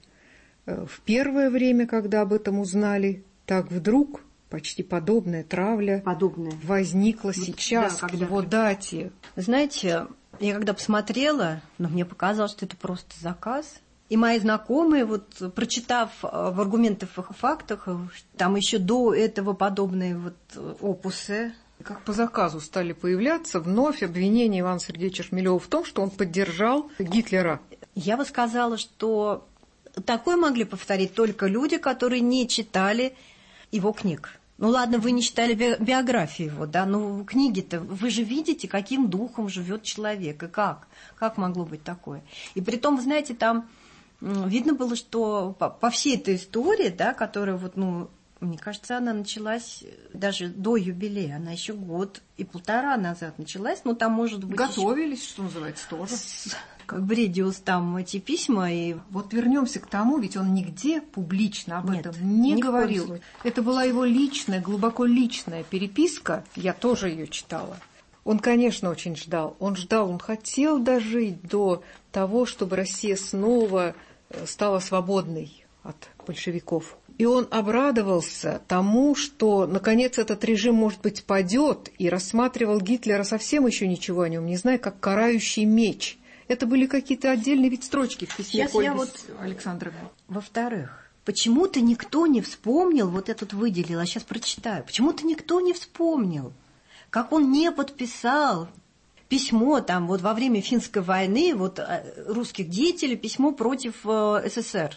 в первое время, когда об этом узнали, так вдруг почти подобная травля подобная. возникла вот, сейчас, да, к его дате. Знаете, я когда посмотрела, но мне показалось, что это просто заказ. И мои знакомые, вот прочитав в аргументах и фактах, там еще до этого подобные вот опусы, как по заказу стали появляться вновь обвинения Ивана Сергеевича Шмелева в том, что он поддержал Гитлера. Я бы сказала, что такое могли повторить только люди, которые не читали его книг. Ну ладно, вы не читали би- биографию его, да, но книги-то, вы же видите, каким духом живет человек, и как, как могло быть такое. И притом, вы знаете, там видно было, что по, по всей этой истории, да, которая вот, ну, мне кажется, она началась даже до юбилея, она еще год и полтора назад началась, но там, может быть... Готовились, еще... что называется, тоже. Как Бредиус там эти письма и... Вот вернемся к тому, ведь он нигде публично об Нет, этом не говорил. Это была его личная, глубоко личная переписка, я тоже ее читала. Он, конечно, очень ждал. Он ждал, он хотел дожить до того, чтобы Россия снова стала свободной от большевиков. И он обрадовался тому, что, наконец, этот режим, может быть, падет, и рассматривал Гитлера совсем еще ничего о нем не зная, как карающий меч. Это были какие-то отдельные ведь строчки в письме Сейчас я вот... Александровны. Во-вторых, почему-то никто не вспомнил, вот этот выделил, а сейчас прочитаю, почему-то никто не вспомнил, как он не подписал письмо там вот во время финской войны, вот русских деятелей, письмо против э, СССР.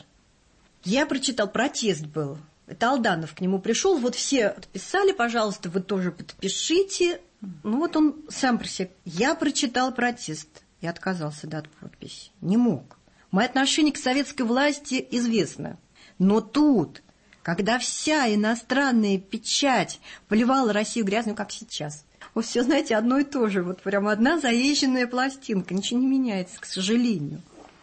Я прочитал, протест был. Это Алданов к нему пришел, вот все подписали, пожалуйста, вы тоже подпишите. Ну вот он сам про себя. Я прочитал протест. Я отказался, да, от подписи. Не мог. Мое отношение к советской власти известно. Но тут, когда вся иностранная печать поливала Россию грязью, как сейчас, вот все, знаете, одно и то же. Вот прям одна заезженная пластинка. Ничего не меняется, к сожалению.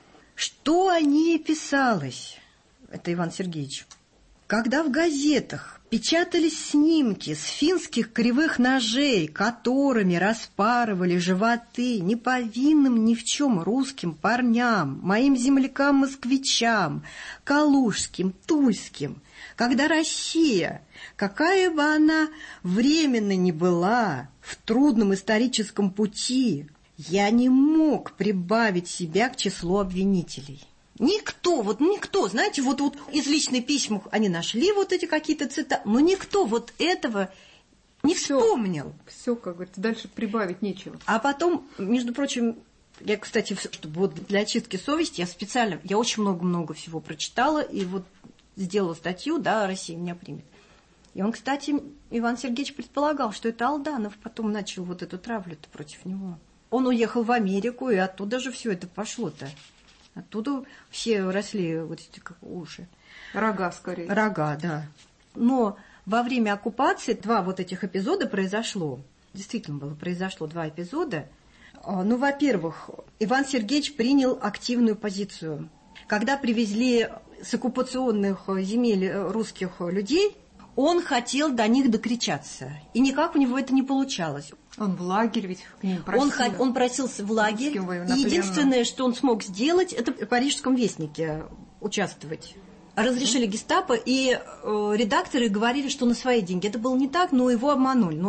Что о ней писалось? Это Иван Сергеевич. Когда в газетах печатались снимки с финских кривых ножей, которыми распарывали животы неповинным ни в чем русским парням, моим землякам-москвичам, калужским, тульским, когда Россия, какая бы она временно ни была, в трудном историческом пути, я не мог прибавить себя к числу обвинителей. Никто, вот никто, знаете, вот, вот из личных писем они нашли вот эти какие-то цитаты, но никто вот этого не всё, вспомнил. Все, как говорится, дальше прибавить нечего. А потом, между прочим, я, кстати, чтобы вот для очистки совести, я специально, я очень много-много всего прочитала, и вот сделала статью, да, Россия меня примет. И он, кстати, Иван Сергеевич предполагал, что это Алданов потом начал вот эту травлю-то против него. Он уехал в Америку, и оттуда же все это пошло-то. Оттуда все росли вот эти как уши. Рога, скорее. Рога, да. Но во время оккупации два вот этих эпизода произошло. Действительно было, произошло два эпизода. Ну, во-первых, Иван Сергеевич принял активную позицию. Когда привезли с оккупационных земель русских людей, он хотел до них докричаться. И никак у него это не получалось. Он в лагерь ведь к ним просил. Он, он просился в лагерь. И единственное, что он смог сделать, это в Парижском вестнике участвовать. Разрешили гестапо, и э, редакторы говорили, что на свои деньги. Это было не так, но его обманули. Но,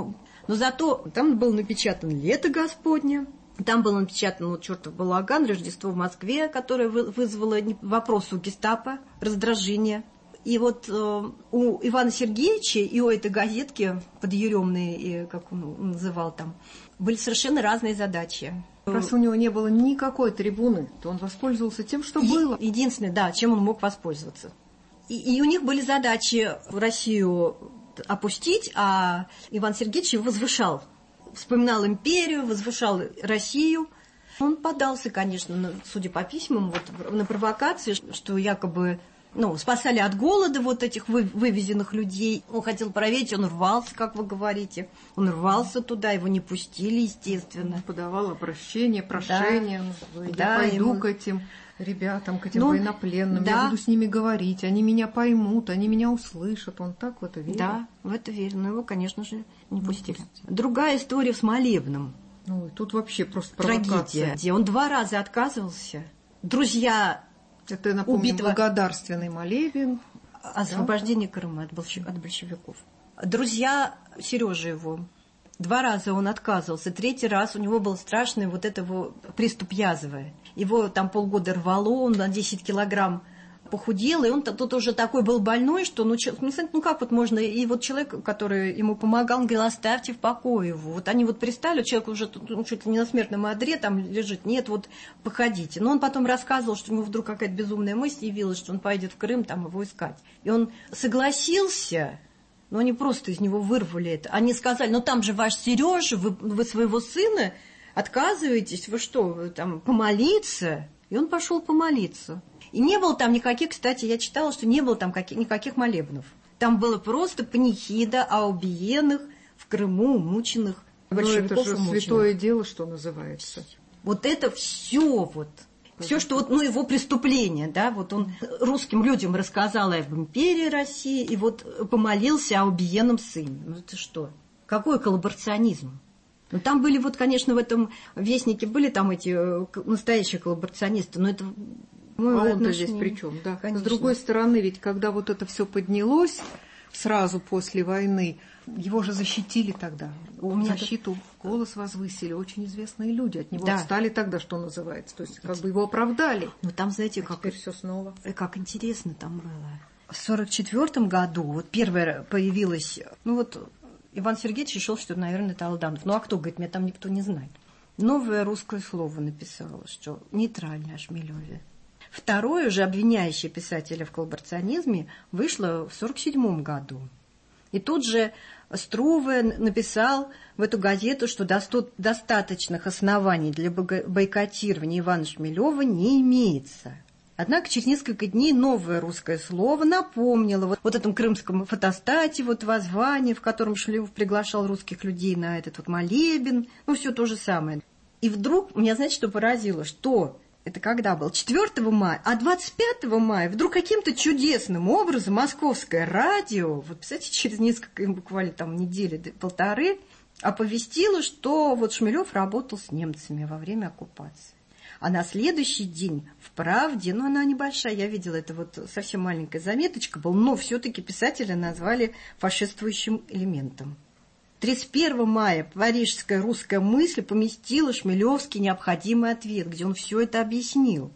Но зато там был напечатан «Лето Господне», там был напечатан вот «Чертов балаган», «Рождество в Москве», которое вызвало вопрос у гестапо, раздражение. И вот э, у Ивана Сергеевича и у этой газетки подъеремной, как он называл там, были совершенно разные задачи. Раз у него не было никакой трибуны, то он воспользовался тем, что и, было. Единственное, да, чем он мог воспользоваться. И, и у них были задачи в Россию опустить, а Иван Сергеевич его возвышал. Вспоминал империю, возвышал Россию. Он поддался, конечно, судя по письмам, вот, на провокации, что якобы ну, спасали от голода вот этих вы, вывезенных людей. Он хотел проверить, он рвался, как вы говорите. Он рвался туда, его не пустили, естественно. Он подавал обращение, прошение. Да. Я да, пойду ему... к этим ребятам, к этим ну, военнопленным. Да. Я буду с ними говорить, они меня поймут, они меня услышат. Он так в это верил. Да, в это верил. Но его, конечно же, не пустили. пустили. Другая история с молебном. Ну, тут вообще просто провокация. Трагедия. Он два раза отказывался. Друзья... Это, напомню, убитого... благодарственный молебен. Освобождение да? Крыма от, большев... от большевиков. Друзья Сережи его. Два раза он отказывался. Третий раз у него был страшный вот этого приступ язвы. Его там полгода рвало, он на десять килограмм похудел, и он тут уже такой был больной, что ну, ну как вот можно... И вот человек, который ему помогал, он говорил, оставьте в покое его. Вот они вот пристали, человек уже ну, чуть ли не на смертном одре там лежит. Нет, вот походите. Но он потом рассказывал, что ему вдруг какая-то безумная мысль явилась, что он поедет в Крым там его искать. И он согласился, но они просто из него вырвали это. Они сказали, ну там же ваш Сережа, вы, вы своего сына отказываетесь, вы что, вы там помолиться? И он пошел помолиться. И не было там никаких, кстати, я читала, что не было там каких, никаких молебнов. Там было просто панихида о убиенных в Крыму, мученых, большевиков это же мученых. Святое дело, что называется. Вот это все вот. Все, что вот, ну, его преступление, да, вот он русским людям рассказал об империи России и вот помолился о убиенном сыне. Ну это что? Какой коллаборационизм? Ну, там были вот, конечно, в этом вестнике были там эти настоящие коллаборационисты, но это... Ну, а он-то здесь при чем, да? Конечно. С другой стороны, ведь когда вот это все поднялось сразу после войны, его же защитили тогда. У меня защиту, это... голос возвысили очень известные люди. От него да. отстали тогда, что называется. То есть как бы его оправдали. Ну там, знаете, а как... теперь все снова. Как интересно там было. В сорок четвёртом году вот первая появилась... Ну вот Иван Сергеевич решил, что, наверное, это Алданов. Ну а кто, говорит, меня там никто не знает. Новое русское слово написало, что нейтральное о Шмелеве. Второе же, обвиняющее писателя в коллаборационизме, вышло в сорок седьмом году. И тут же Струве написал в эту газету, что достаточных оснований для бойкотирования Ивана Шмелева не имеется. Однако через несколько дней новое русское слово напомнило вот, вот этом крымском фотостате, вот воззвании, в котором Шмелев приглашал русских людей на этот вот молебен, ну все то же самое. И вдруг меня, знаете, что поразило, что... Это когда был? четвёртого мая, а двадцать пятого мая вдруг каким-то чудесным образом московское радио, вот, представляете, через несколько, буквально там недели, полторы, оповестило, что вот Шмелев работал с немцами во время оккупации. А на следующий день в «Правде», ну, она небольшая, я видела, это вот совсем маленькая заметочка была, но все-таки писателя назвали фашистующим элементом. тридцать первого мая парижская русская мысль поместила Шмелевский необходимый ответ, где он все это объяснил.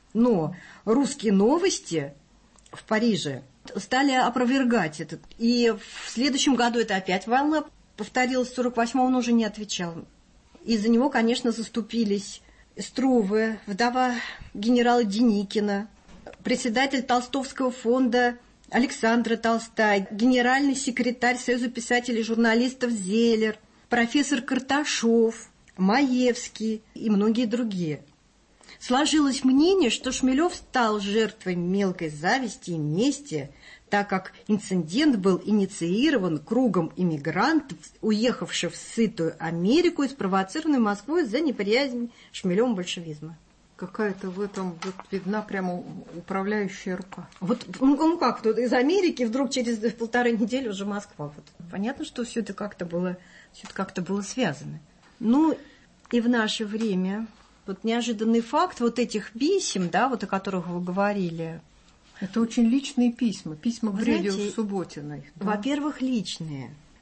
Но русские новости в Париже стали опровергать это. И в следующем году это опять волна повторилась, в сорок восьмом он уже не отвечал. Из-за него, конечно, заступились Струве, вдова генерала Деникина, председатель Толстовского фонда Александра Толстая, генеральный секретарь Союза писателей и журналистов Зелер, профессор Карташов, Маевский и многие другие. Сложилось мнение, что Шмелев стал жертвой мелкой зависти и мести, так как инцидент был инициирован кругом иммигрантов, уехавших в сытую Америку и спровоцированной Москвой за неприязнь Шмелевым большевизма. Какая-то в этом вот видна прямо управляющая рука. Вот, ну, ну как, тут из Америки вдруг через полторы недели уже Москва. Вот. Понятно, что все это как-то было, все это как-то было связано. Ну, и в наше время вот неожиданный факт вот этих писем, да, вот о которых вы говорили. Это очень личные письма, письма к Бредиеву Субботиной. Да? Во-первых, личные.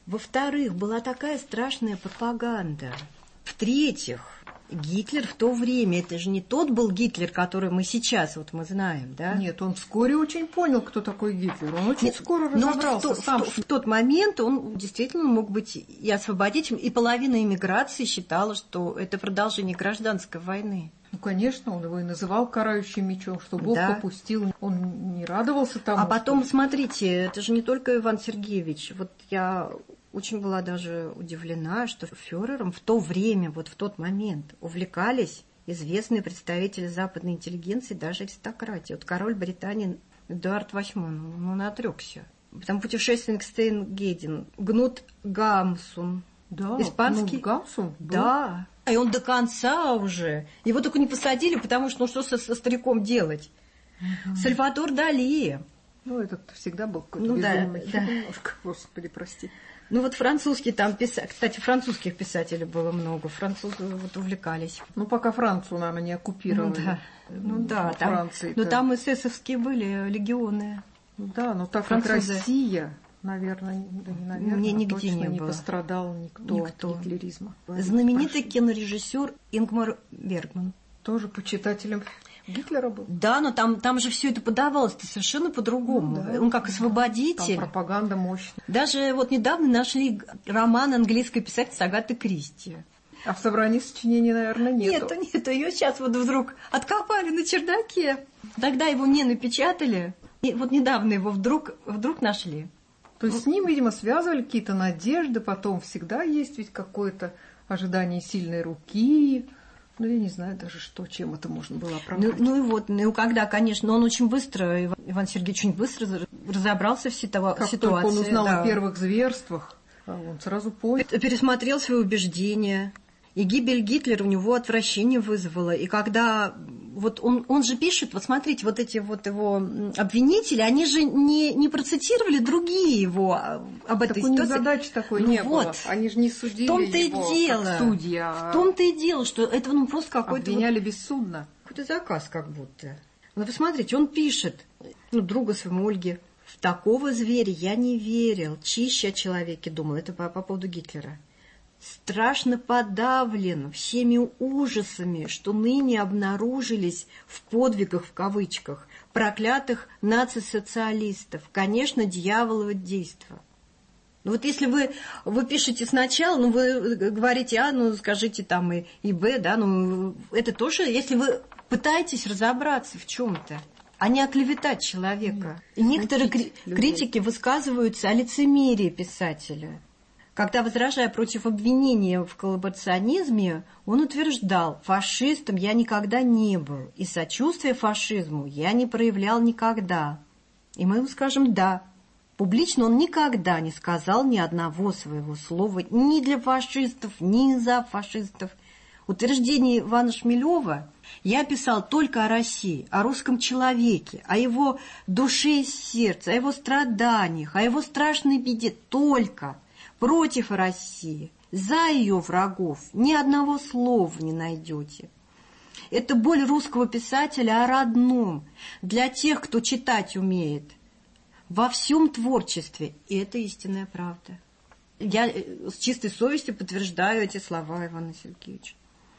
Во-вторых, была такая страшная пропаганда. В-третьих, Гитлер в то время, это же не тот был Гитлер, который мы сейчас, вот мы знаем, да? Нет, он вскоре очень понял, кто такой Гитлер. Он очень Нет, скоро но разобрался в, то, сам. в, в тот момент он действительно мог быть и освободителем, и половина эмиграции считала, что это продолжение гражданской войны. Ну, конечно, он его и называл карающим мечом, что Бог Да. попустил. Он не радовался тому. А потом, что... смотрите, это же не только Иван Сергеевич. Вот я очень была даже удивлена, что фюрером в то время, вот в тот момент увлекались известные представители западной интеллигенции, даже аристократии. Вот король Британии Эдуард восьмой, ну, он отрекся. Там путешественник Стейнгейден, Гнут Гамсун, Да, испанский. Гнут Гамсун? Да. И он до конца уже. Его только не посадили, потому что ну что со, со стариком делать? Угу. Сальвадор Дали. Ну, этот всегда был какой-то ну, безумный. Да, да. Немножко, господи, прости. Ну, вот французский там писатель. Кстати, французских писателей было много. Французы вот увлекались. Ну, пока Францию, наверное, не оккупировали. Ну, да. Ну, да. Там, Франции. но там эсэсовские были легионы. Да, но так Французы. как Россия... Наверное, да не наверное, Мне нигде точно не, не было. пострадал никто, никто от гитлеризма. Знаменитый Прошу. кинорежиссер Ингмар Бергман. Тоже почитателем Гитлера был. Да, но там, там же все это подавалось-то совершенно по-другому. Ну, да. Он как освободитель. Там пропаганда мощная. Даже вот недавно нашли роман английской писательницы Агаты Кристи. А в собрании сочинений, наверное, нету. Нету, нету. Ее сейчас вот вдруг откопали на чердаке. Тогда его не напечатали. И вот недавно его вдруг, вдруг нашли. То есть с ним, видимо, связывали какие-то надежды, потом всегда есть ведь какое-то ожидание сильной руки. Ну, я не знаю даже, что, чем это можно было оправдать. Ну, ну и вот, ну когда, конечно, он очень быстро, Иван, Иван Сергеевич очень быстро разобрался в ситуации. Как только он узнал да. о первых зверствах, он сразу понял. Пересмотрел свои убеждения. И гибель Гитлера у него отвращение вызвала. И когда вот он, он же пишет, вот смотрите, вот эти вот его обвинители, они же не, не процитировали другие его об этой так у них ситуации. Задачи такой ну не вот, было. Они же не судили в том-то его и дело, как судья. В том-то и дело, что это ну, просто какой-то... Обвиняли вот, бессудно. Какой-то заказ как будто. Ну, посмотрите, он пишет, ну, другу своему Ольге, в такого зверя я не верил, чище о человеке думал. Это по, по поводу Гитлера. Страшно подавлен всеми ужасами, что ныне обнаружились в подвигах, в кавычках, проклятых нацисоциалистов. Конечно, дьяволово действо. Ну вот если вы, вы пишете сначала, ну вы говорите А, ну скажите там и, и Б, да, ну это тоже, если вы пытаетесь разобраться в чем-то, а не оклеветать человека. И некоторые кри- критики высказываются о лицемерии писателя. Когда, возражая против обвинения в коллаборационизме, он утверждал, фашистом я никогда не был, и сочувствия фашизму я не проявлял никогда. И мы ему скажем «да». Публично он никогда не сказал ни одного своего слова ни для фашистов, ни за фашистов. Утверждение Ивана Шмелева я писал только о России, о русском человеке, о его душе и сердце, о его страданиях, о его страшной беде только против России, за ее врагов ни одного слова не найдете. Это боль русского писателя о родном, для тех, кто читать умеет, во всем творчестве. И это истинная правда. Я с чистой совестью подтверждаю эти слова Ивана Сергеевича.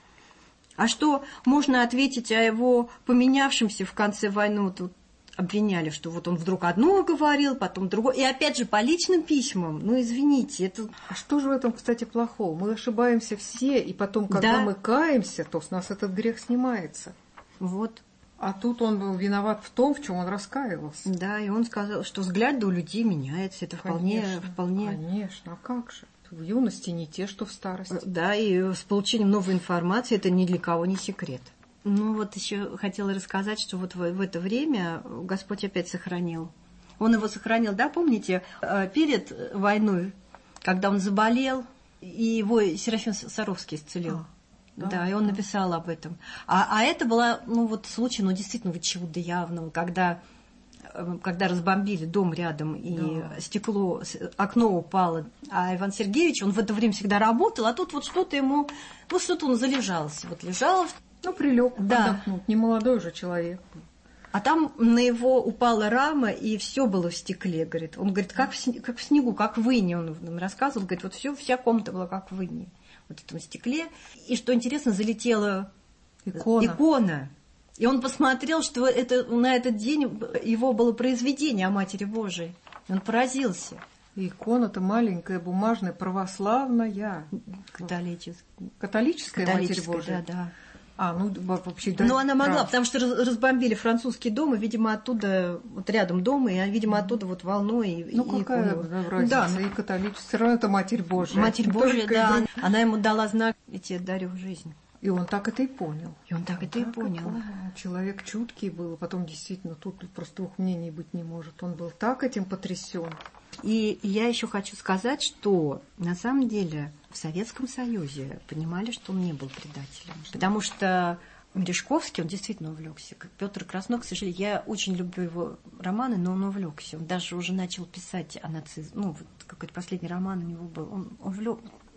А что можно ответить о его поменявшемся в конце войны? Вот, вот, обвиняли, что вот он вдруг одно говорил, потом другое. И опять же, по личным письмам. Ну, извините, это... А что же в этом, кстати, плохого? Мы ошибаемся все, и потом, когда да. мы каемся, то с нас этот грех снимается. Вот. А тут он был виноват в том, в чем он раскаивался. Да, и он сказал, что взгляд у людей меняется. Это вполне... Конечно, вполне... конечно. А как же? В юности не те, что в старости. Да, и с получением новой информации это ни для кого не секрет. Ну вот еще хотела рассказать, что вот в, в это время Господь опять сохранил. Он его сохранил, да, помните, перед войной, когда он заболел, и его Серафим Саровский исцелил. А, да, да, и он да. написал об этом. А, а это было, ну вот случай, ну действительно, чудо явного, когда, когда разбомбили дом рядом, и да. стекло, окно упало. А Иван Сергеевич, он в это время всегда работал, а тут вот что-то ему, ну что-то он залежался. Вот лежал. Ну, прилег, да. отдохнуть. Не молодой же человек. А там на его упала рама, и все было в стекле, говорит. Он говорит, как в, сне- как в снегу, как в ине, он нам рассказывал. Говорит, вот все, вся комната была как в ине, вот в этом стекле. И что интересно, залетела Икона. икона. И он посмотрел, что это, на этот день его было произведение о Матери Божией. И он поразился. Икона-то маленькая, бумажная, православная. Католическая. Католическая, Матерь Божия? Да, да. А, ну вообще... Да, ну, она могла, прав. потому что разбомбили французский дом, и, видимо, оттуда, вот рядом дом, и, видимо, оттуда вот волной... Ну, и, какая икону. разница, да, и католическая, все равно это Матерь Божия. Матерь Божия, Только да, бы... она ему дала знак, я тебе дарю жизнь. И он так это и понял. И он так он это и так понял. понял. Человек чуткий был, потом действительно тут просто двух мнений быть не может. Он был так этим потрясен. И я еще хочу сказать, что на самом деле в Советском Союзе понимали, что он не был предателем. Потому что Мережковский, он действительно увлекся. Петр Краснов, к сожалению, я очень люблю его романы, но он увлекся. Он даже уже начал писать о нацизме. Ну, вот какой-то последний роман у него был. Он увлек.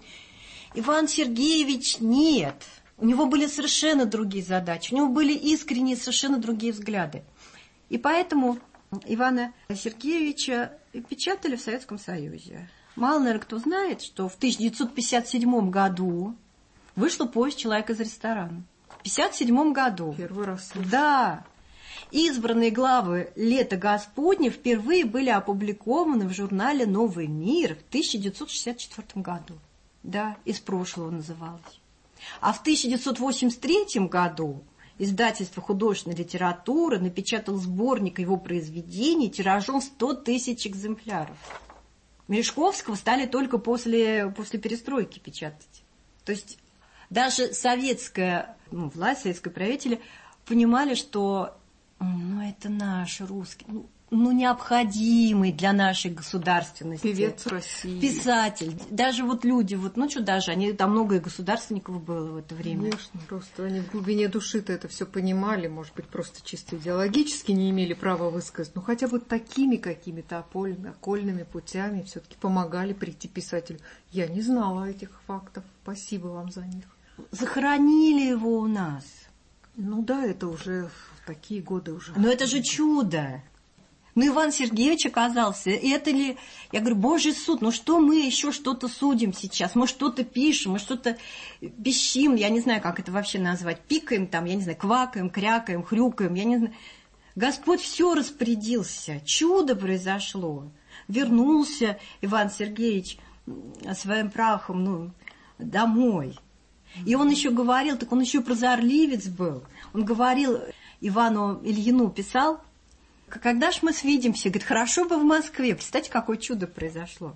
Иван Сергеевич нет. У него были совершенно другие задачи. У него были искренние, совершенно другие взгляды. И поэтому Ивана Сергеевича печатали в Советском Союзе. Мало, наверное, кто знает, что в тысяча девятьсот пятьдесят седьмом году вышла повесть «Человек из ресторана». В пятьдесят седьмом году. Первый раз. Да. Избранные главы «Лето Господне» впервые были опубликованы в журнале «Новый мир» в тысяча девятьсот шестьдесят четвёртом году. Да, из прошлого называлось. А в тысяча девятьсот восемьдесят третьем году издательство художественной литературы напечатало сборник его произведений тиражом сто тысяч экземпляров. Мережковского стали только после, после перестройки печатать. То есть даже советская ну, власть, советские правители понимали, что ну, это наш русский, ну, ну, необходимый для нашей государственности. Певец России. Писатель. Даже вот люди, вот, ну что даже, они, там много и государственников было в это время. Конечно, просто они в глубине души-то это все понимали, может быть, просто чисто идеологически не имели права высказать, но хотя бы такими какими-то окольными, окольными путями все-таки помогали прийти писателю. Я не знала этих фактов. Спасибо вам за них. Захоронили его у нас. Ну да, это уже в такие годы уже. Но это же чудо. Ну, Иван Сергеевич оказался. И это ли, я говорю, Божий суд, ну что мы еще что-то судим сейчас? Мы что-то пишем, мы что-то пищим, я не знаю, как это вообще назвать. Пикаем там, я не знаю, квакаем, крякаем, хрюкаем, я не знаю. Господь все распорядился. Чудо произошло. Вернулся Иван Сергеевич своим прахом, ну, домой. И он еще говорил, так он еще прозорливец был. Он говорил, Ивану Ильину писал, когда ж мы свидимся? Говорит, хорошо бы в Москве. Представьте, какое чудо произошло.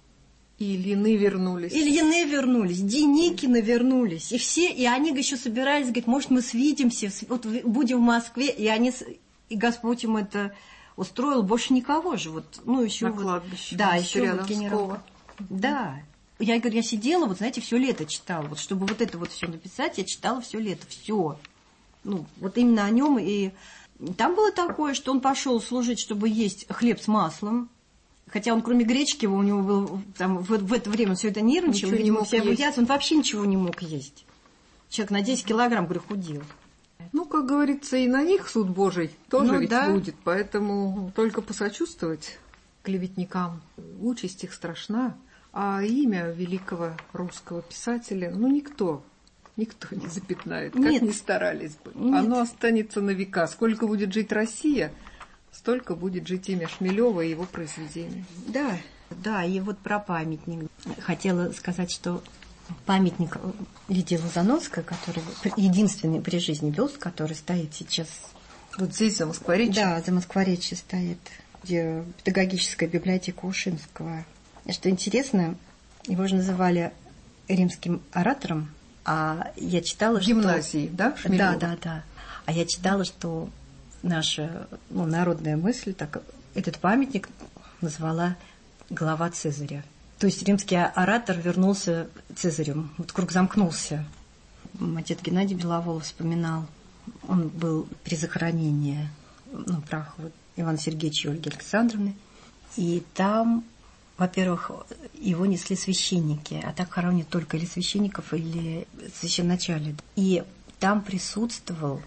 И Ильины вернулись. Ильины вернулись, Деникины вернулись. И все, и они еще собирались, говорит, может, мы свидимся, вот будем в Москве. И они, и Господь им это устроил. Больше никого же. Вот, ну, еще на вот, кладбище. Да, еще вот генерал. Да. Я говорю, я сидела, вот знаете, все лето читала. Вот чтобы вот это вот все написать, я читала все лето, все. Ну, вот именно о нем. И там было такое, что он пошел служить, чтобы есть хлеб с маслом. Хотя он, кроме гречки, у него был там, в, в это время он все это нервничал, ничего видимо, не вся его ясно, он вообще ничего не мог есть. Человек на десять килограмм, говорю, худел. Ну, как говорится, и на них суд Божий тоже Ну, ведь да. будет. Поэтому только посочувствовать клеветникам. Участь их страшна. А имя великого русского писателя, ну, никто, никто не запятнает, как Нет. ни старались бы. Нет. Оно останется на века. Сколько будет жить Россия, столько будет жить имя Шмелева и его произведения. Да, да, и вот про памятник. Хотела сказать, что памятник Лидии Лозановской, который единственный при жизни бюст, который стоит сейчас. Вот здесь, за Москворечьем? Да, за Москворечье стоит, где педагогическая библиотека Ушинского. Что интересно, его же называли римским оратором, а я читала, в гимназии, что... да, Шмелева? Да, да, да. А я читала, что наша ну, народная мысль, так, этот памятник назвала глава Цезаря. То есть римский оратор вернулся Цезарем, вот круг замкнулся. Отец Геннадий Беловолов вспоминал, он был при захоронении ну, праха вот, Ивана Сергеевича и Ольги Александровны, и там... Во-первых, его несли священники, а так хоронят только или священников, или священначалие. И там присутствовал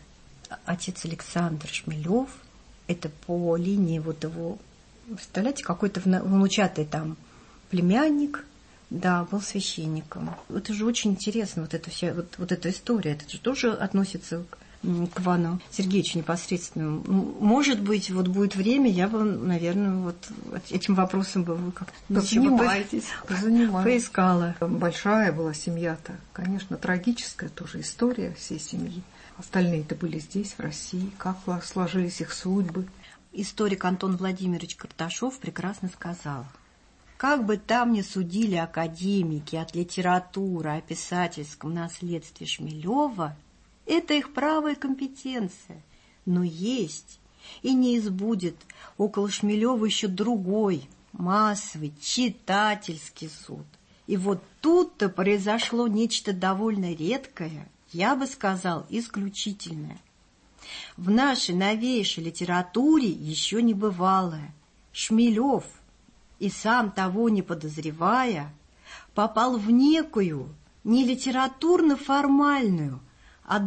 отец Александр Шмелев, это по линии вот его, представляете, какой-то внучатый там племянник, да, был священником. Это же очень интересно, вот эта вся, вот, вот эта история, это же тоже относится к к Ивану Сергеевичу непосредственно. Может быть, вот будет время, я бы, наверное, вот этим вопросом бы как-то занимаетесь, поискала. Большая была семья-то, конечно, трагическая тоже история всей семьи. Остальные-то были здесь, в России, как сложились их судьбы. Историк Антон Владимирович Карташов прекрасно сказал: как бы там ни судили академики от литературы о писательском наследстве Шмелева, это их право и компетенция. Но есть и не избудет около Шмелева еще другой, массовый, читательский суд. И вот тут-то произошло нечто довольно редкое, я бы сказал, исключительное. В нашей новейшей литературе еще не бывалое. Шмелев, и сам того не подозревая, попал в некую не литературно-формальную, а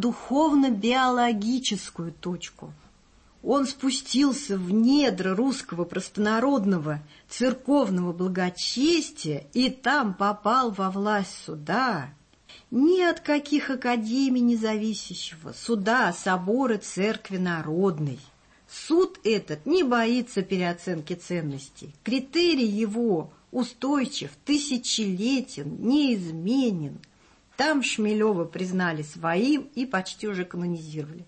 духовно-биологическую точку. Он спустился в недра русского простонародного церковного благочестия и там попал во власть суда, ни от каких академий независящего, суда собора церкви народной. Суд этот не боится переоценки ценностей. Критерий его устойчив, тысячелетен, неизменен. Там Шмелева признали своим и почти уже канонизировали.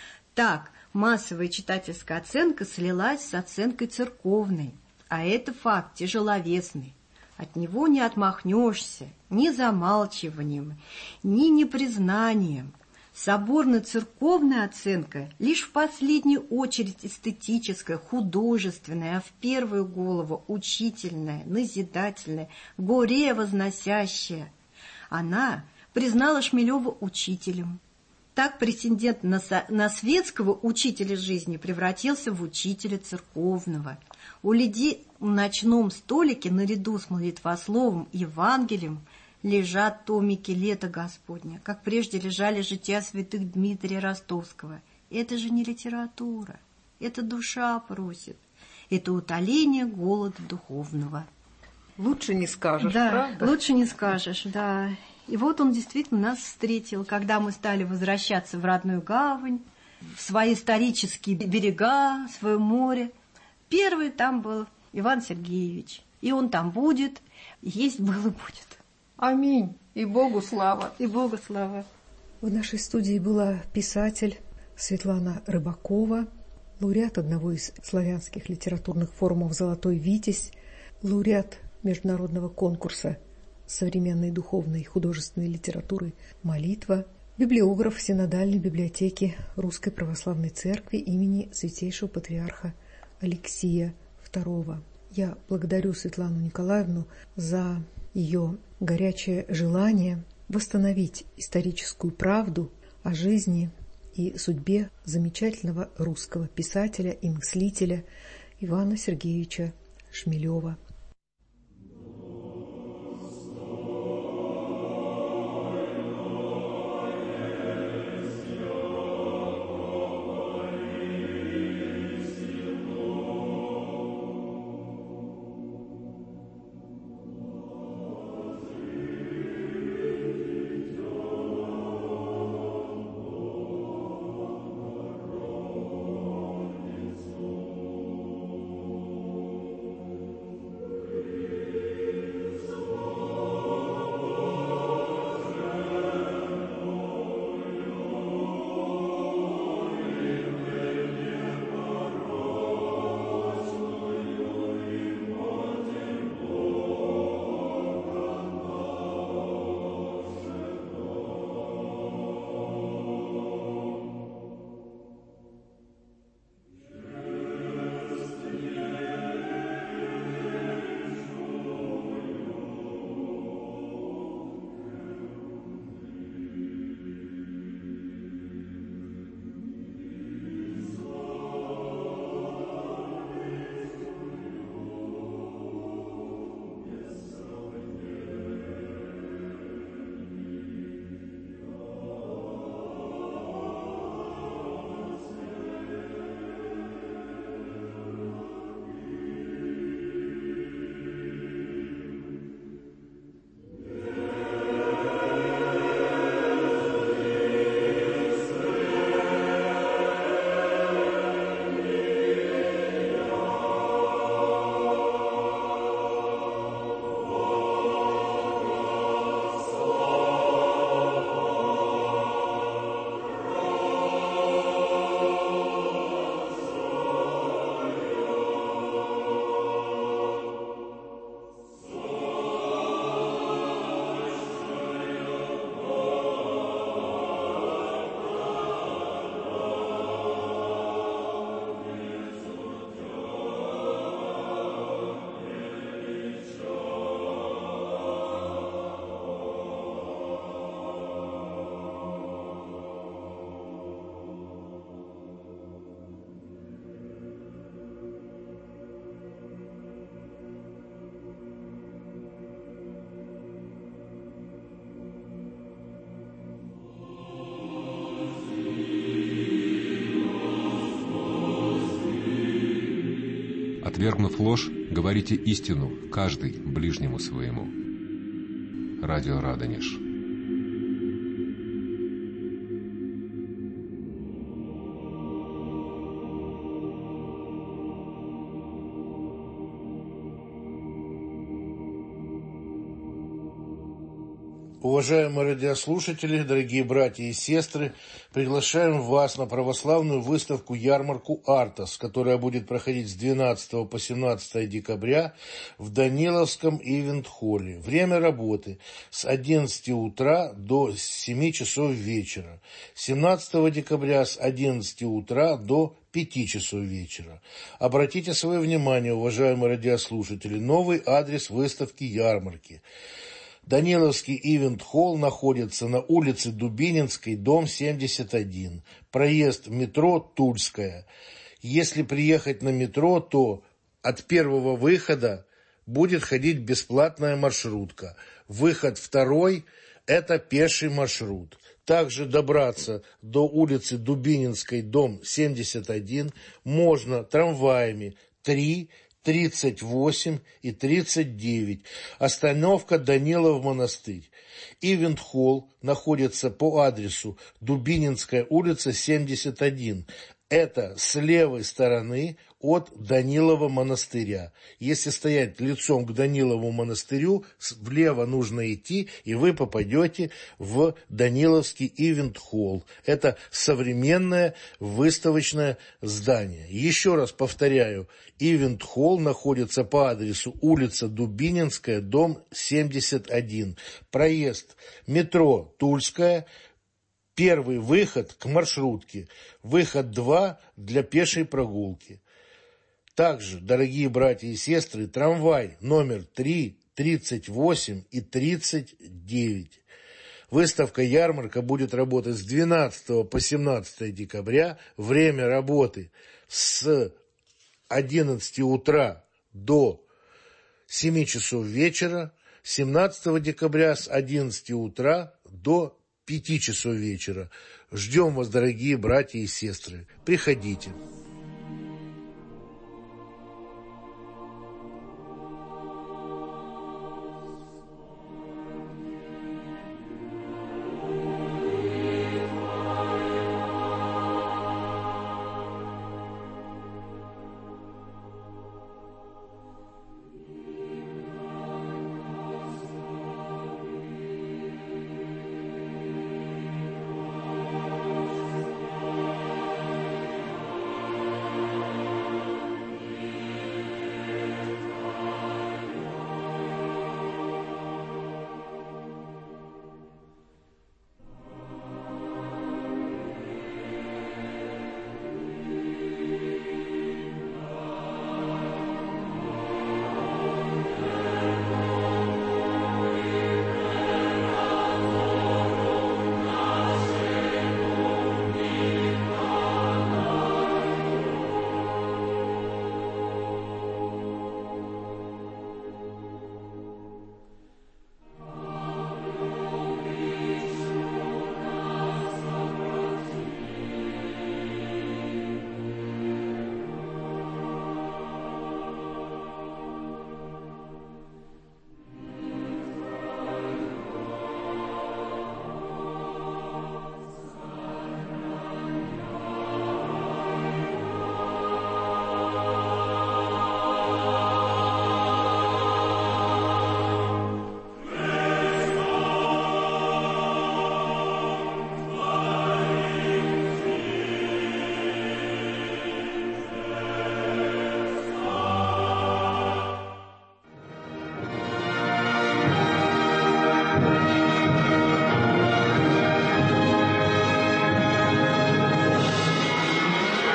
Так, массовая читательская оценка слилась с оценкой церковной, а это факт тяжеловесный. От него не отмахнешься ни замалчиванием, ни непризнанием. Соборно-церковная оценка лишь в последнюю очередь эстетическая, художественная, а в первую голову учительная, назидательная, горе возносящая. Она признала Шмелева учителем. Так претендент на, со, на светского учителя жизни превратился в учителя церковного. У людей на ночном столике наряду с молитвословом и Евангелием лежат томики «Лето Господня», как прежде лежали жития святых Дмитрия Ростовского. Это же не литература, это душа просит, это утоление голода духовного. Лучше не скажешь, да, правда? Лучше не скажешь, да. И вот он действительно нас встретил, когда мы стали возвращаться в родную гавань, в свои исторические берега, в свое море. Первый там был Иван Сергеевич, и он там будет, есть был и будет. Аминь. И Богу слава. И Богу слава. В нашей студии была писатель Светлана Рыбакова, лауреат одного из славянских литературных форумов «Золотой Витязь», лауреат международного конкурса современной духовной и художественной литературы «Молитва», библиограф Синодальной библиотеки Русской Православной Церкви имени Святейшего Патриарха Алексия второго. Я благодарю Светлану Николаевну за ее горячее желание восстановить историческую правду о жизни и судьбе замечательного русского писателя и мыслителя Ивана Сергеевича Шмелева. Отвергнув ложь, говорите истину, каждый ближнему своему. Радио Радонеж. Уважаемые радиослушатели, дорогие братья и сестры, приглашаем вас на православную выставку-ярмарку «Артас», которая будет проходить с двенадцатого по семнадцатое декабря в Даниловском ивент-холле. Время работы с одиннадцати утра до семи часов вечера. семнадцатого декабря с одиннадцати утра до пяти часов вечера. Обратите свое внимание, уважаемые радиослушатели, новый адрес выставки-ярмарки. Даниловский ивент-холл находится на улице Дубининской, дом семьдесят один, проезд метро Тульская. Если приехать на метро, то от первого выхода будет ходить бесплатная маршрутка. Выход второй – это пеший маршрут. Также добраться до улицы Дубининской, дом семьдесят один, можно трамваями три, тридцать восемь и тридцать девять. Остановка Данилов монастырь. Ивент-холл находится по адресу Дубининская улица семьдесят один. Это с левой стороны от Данилова монастыря. Если стоять лицом к Данилову монастырю, влево нужно идти, и вы попадете в Даниловский ивент-холл. Это современное выставочное здание. Еще раз повторяю, ивент-холл находится по адресу улица Дубининская, дом семьдесят один. Проезд метро Тульская. Первый выход к маршрутке, выход два для пешей прогулки. Также, дорогие братья и сестры, трамвай номер три, тридцать восемь и тридцать девять. Выставка-ярмарка будет работать с двенадцатого по семнадцатое декабря. Время работы с одиннадцати утра до семи часов вечера. семнадцатого декабря с одиннадцати утра до пяти часов вечера. Ждем вас, дорогие братья и сестры. Приходите.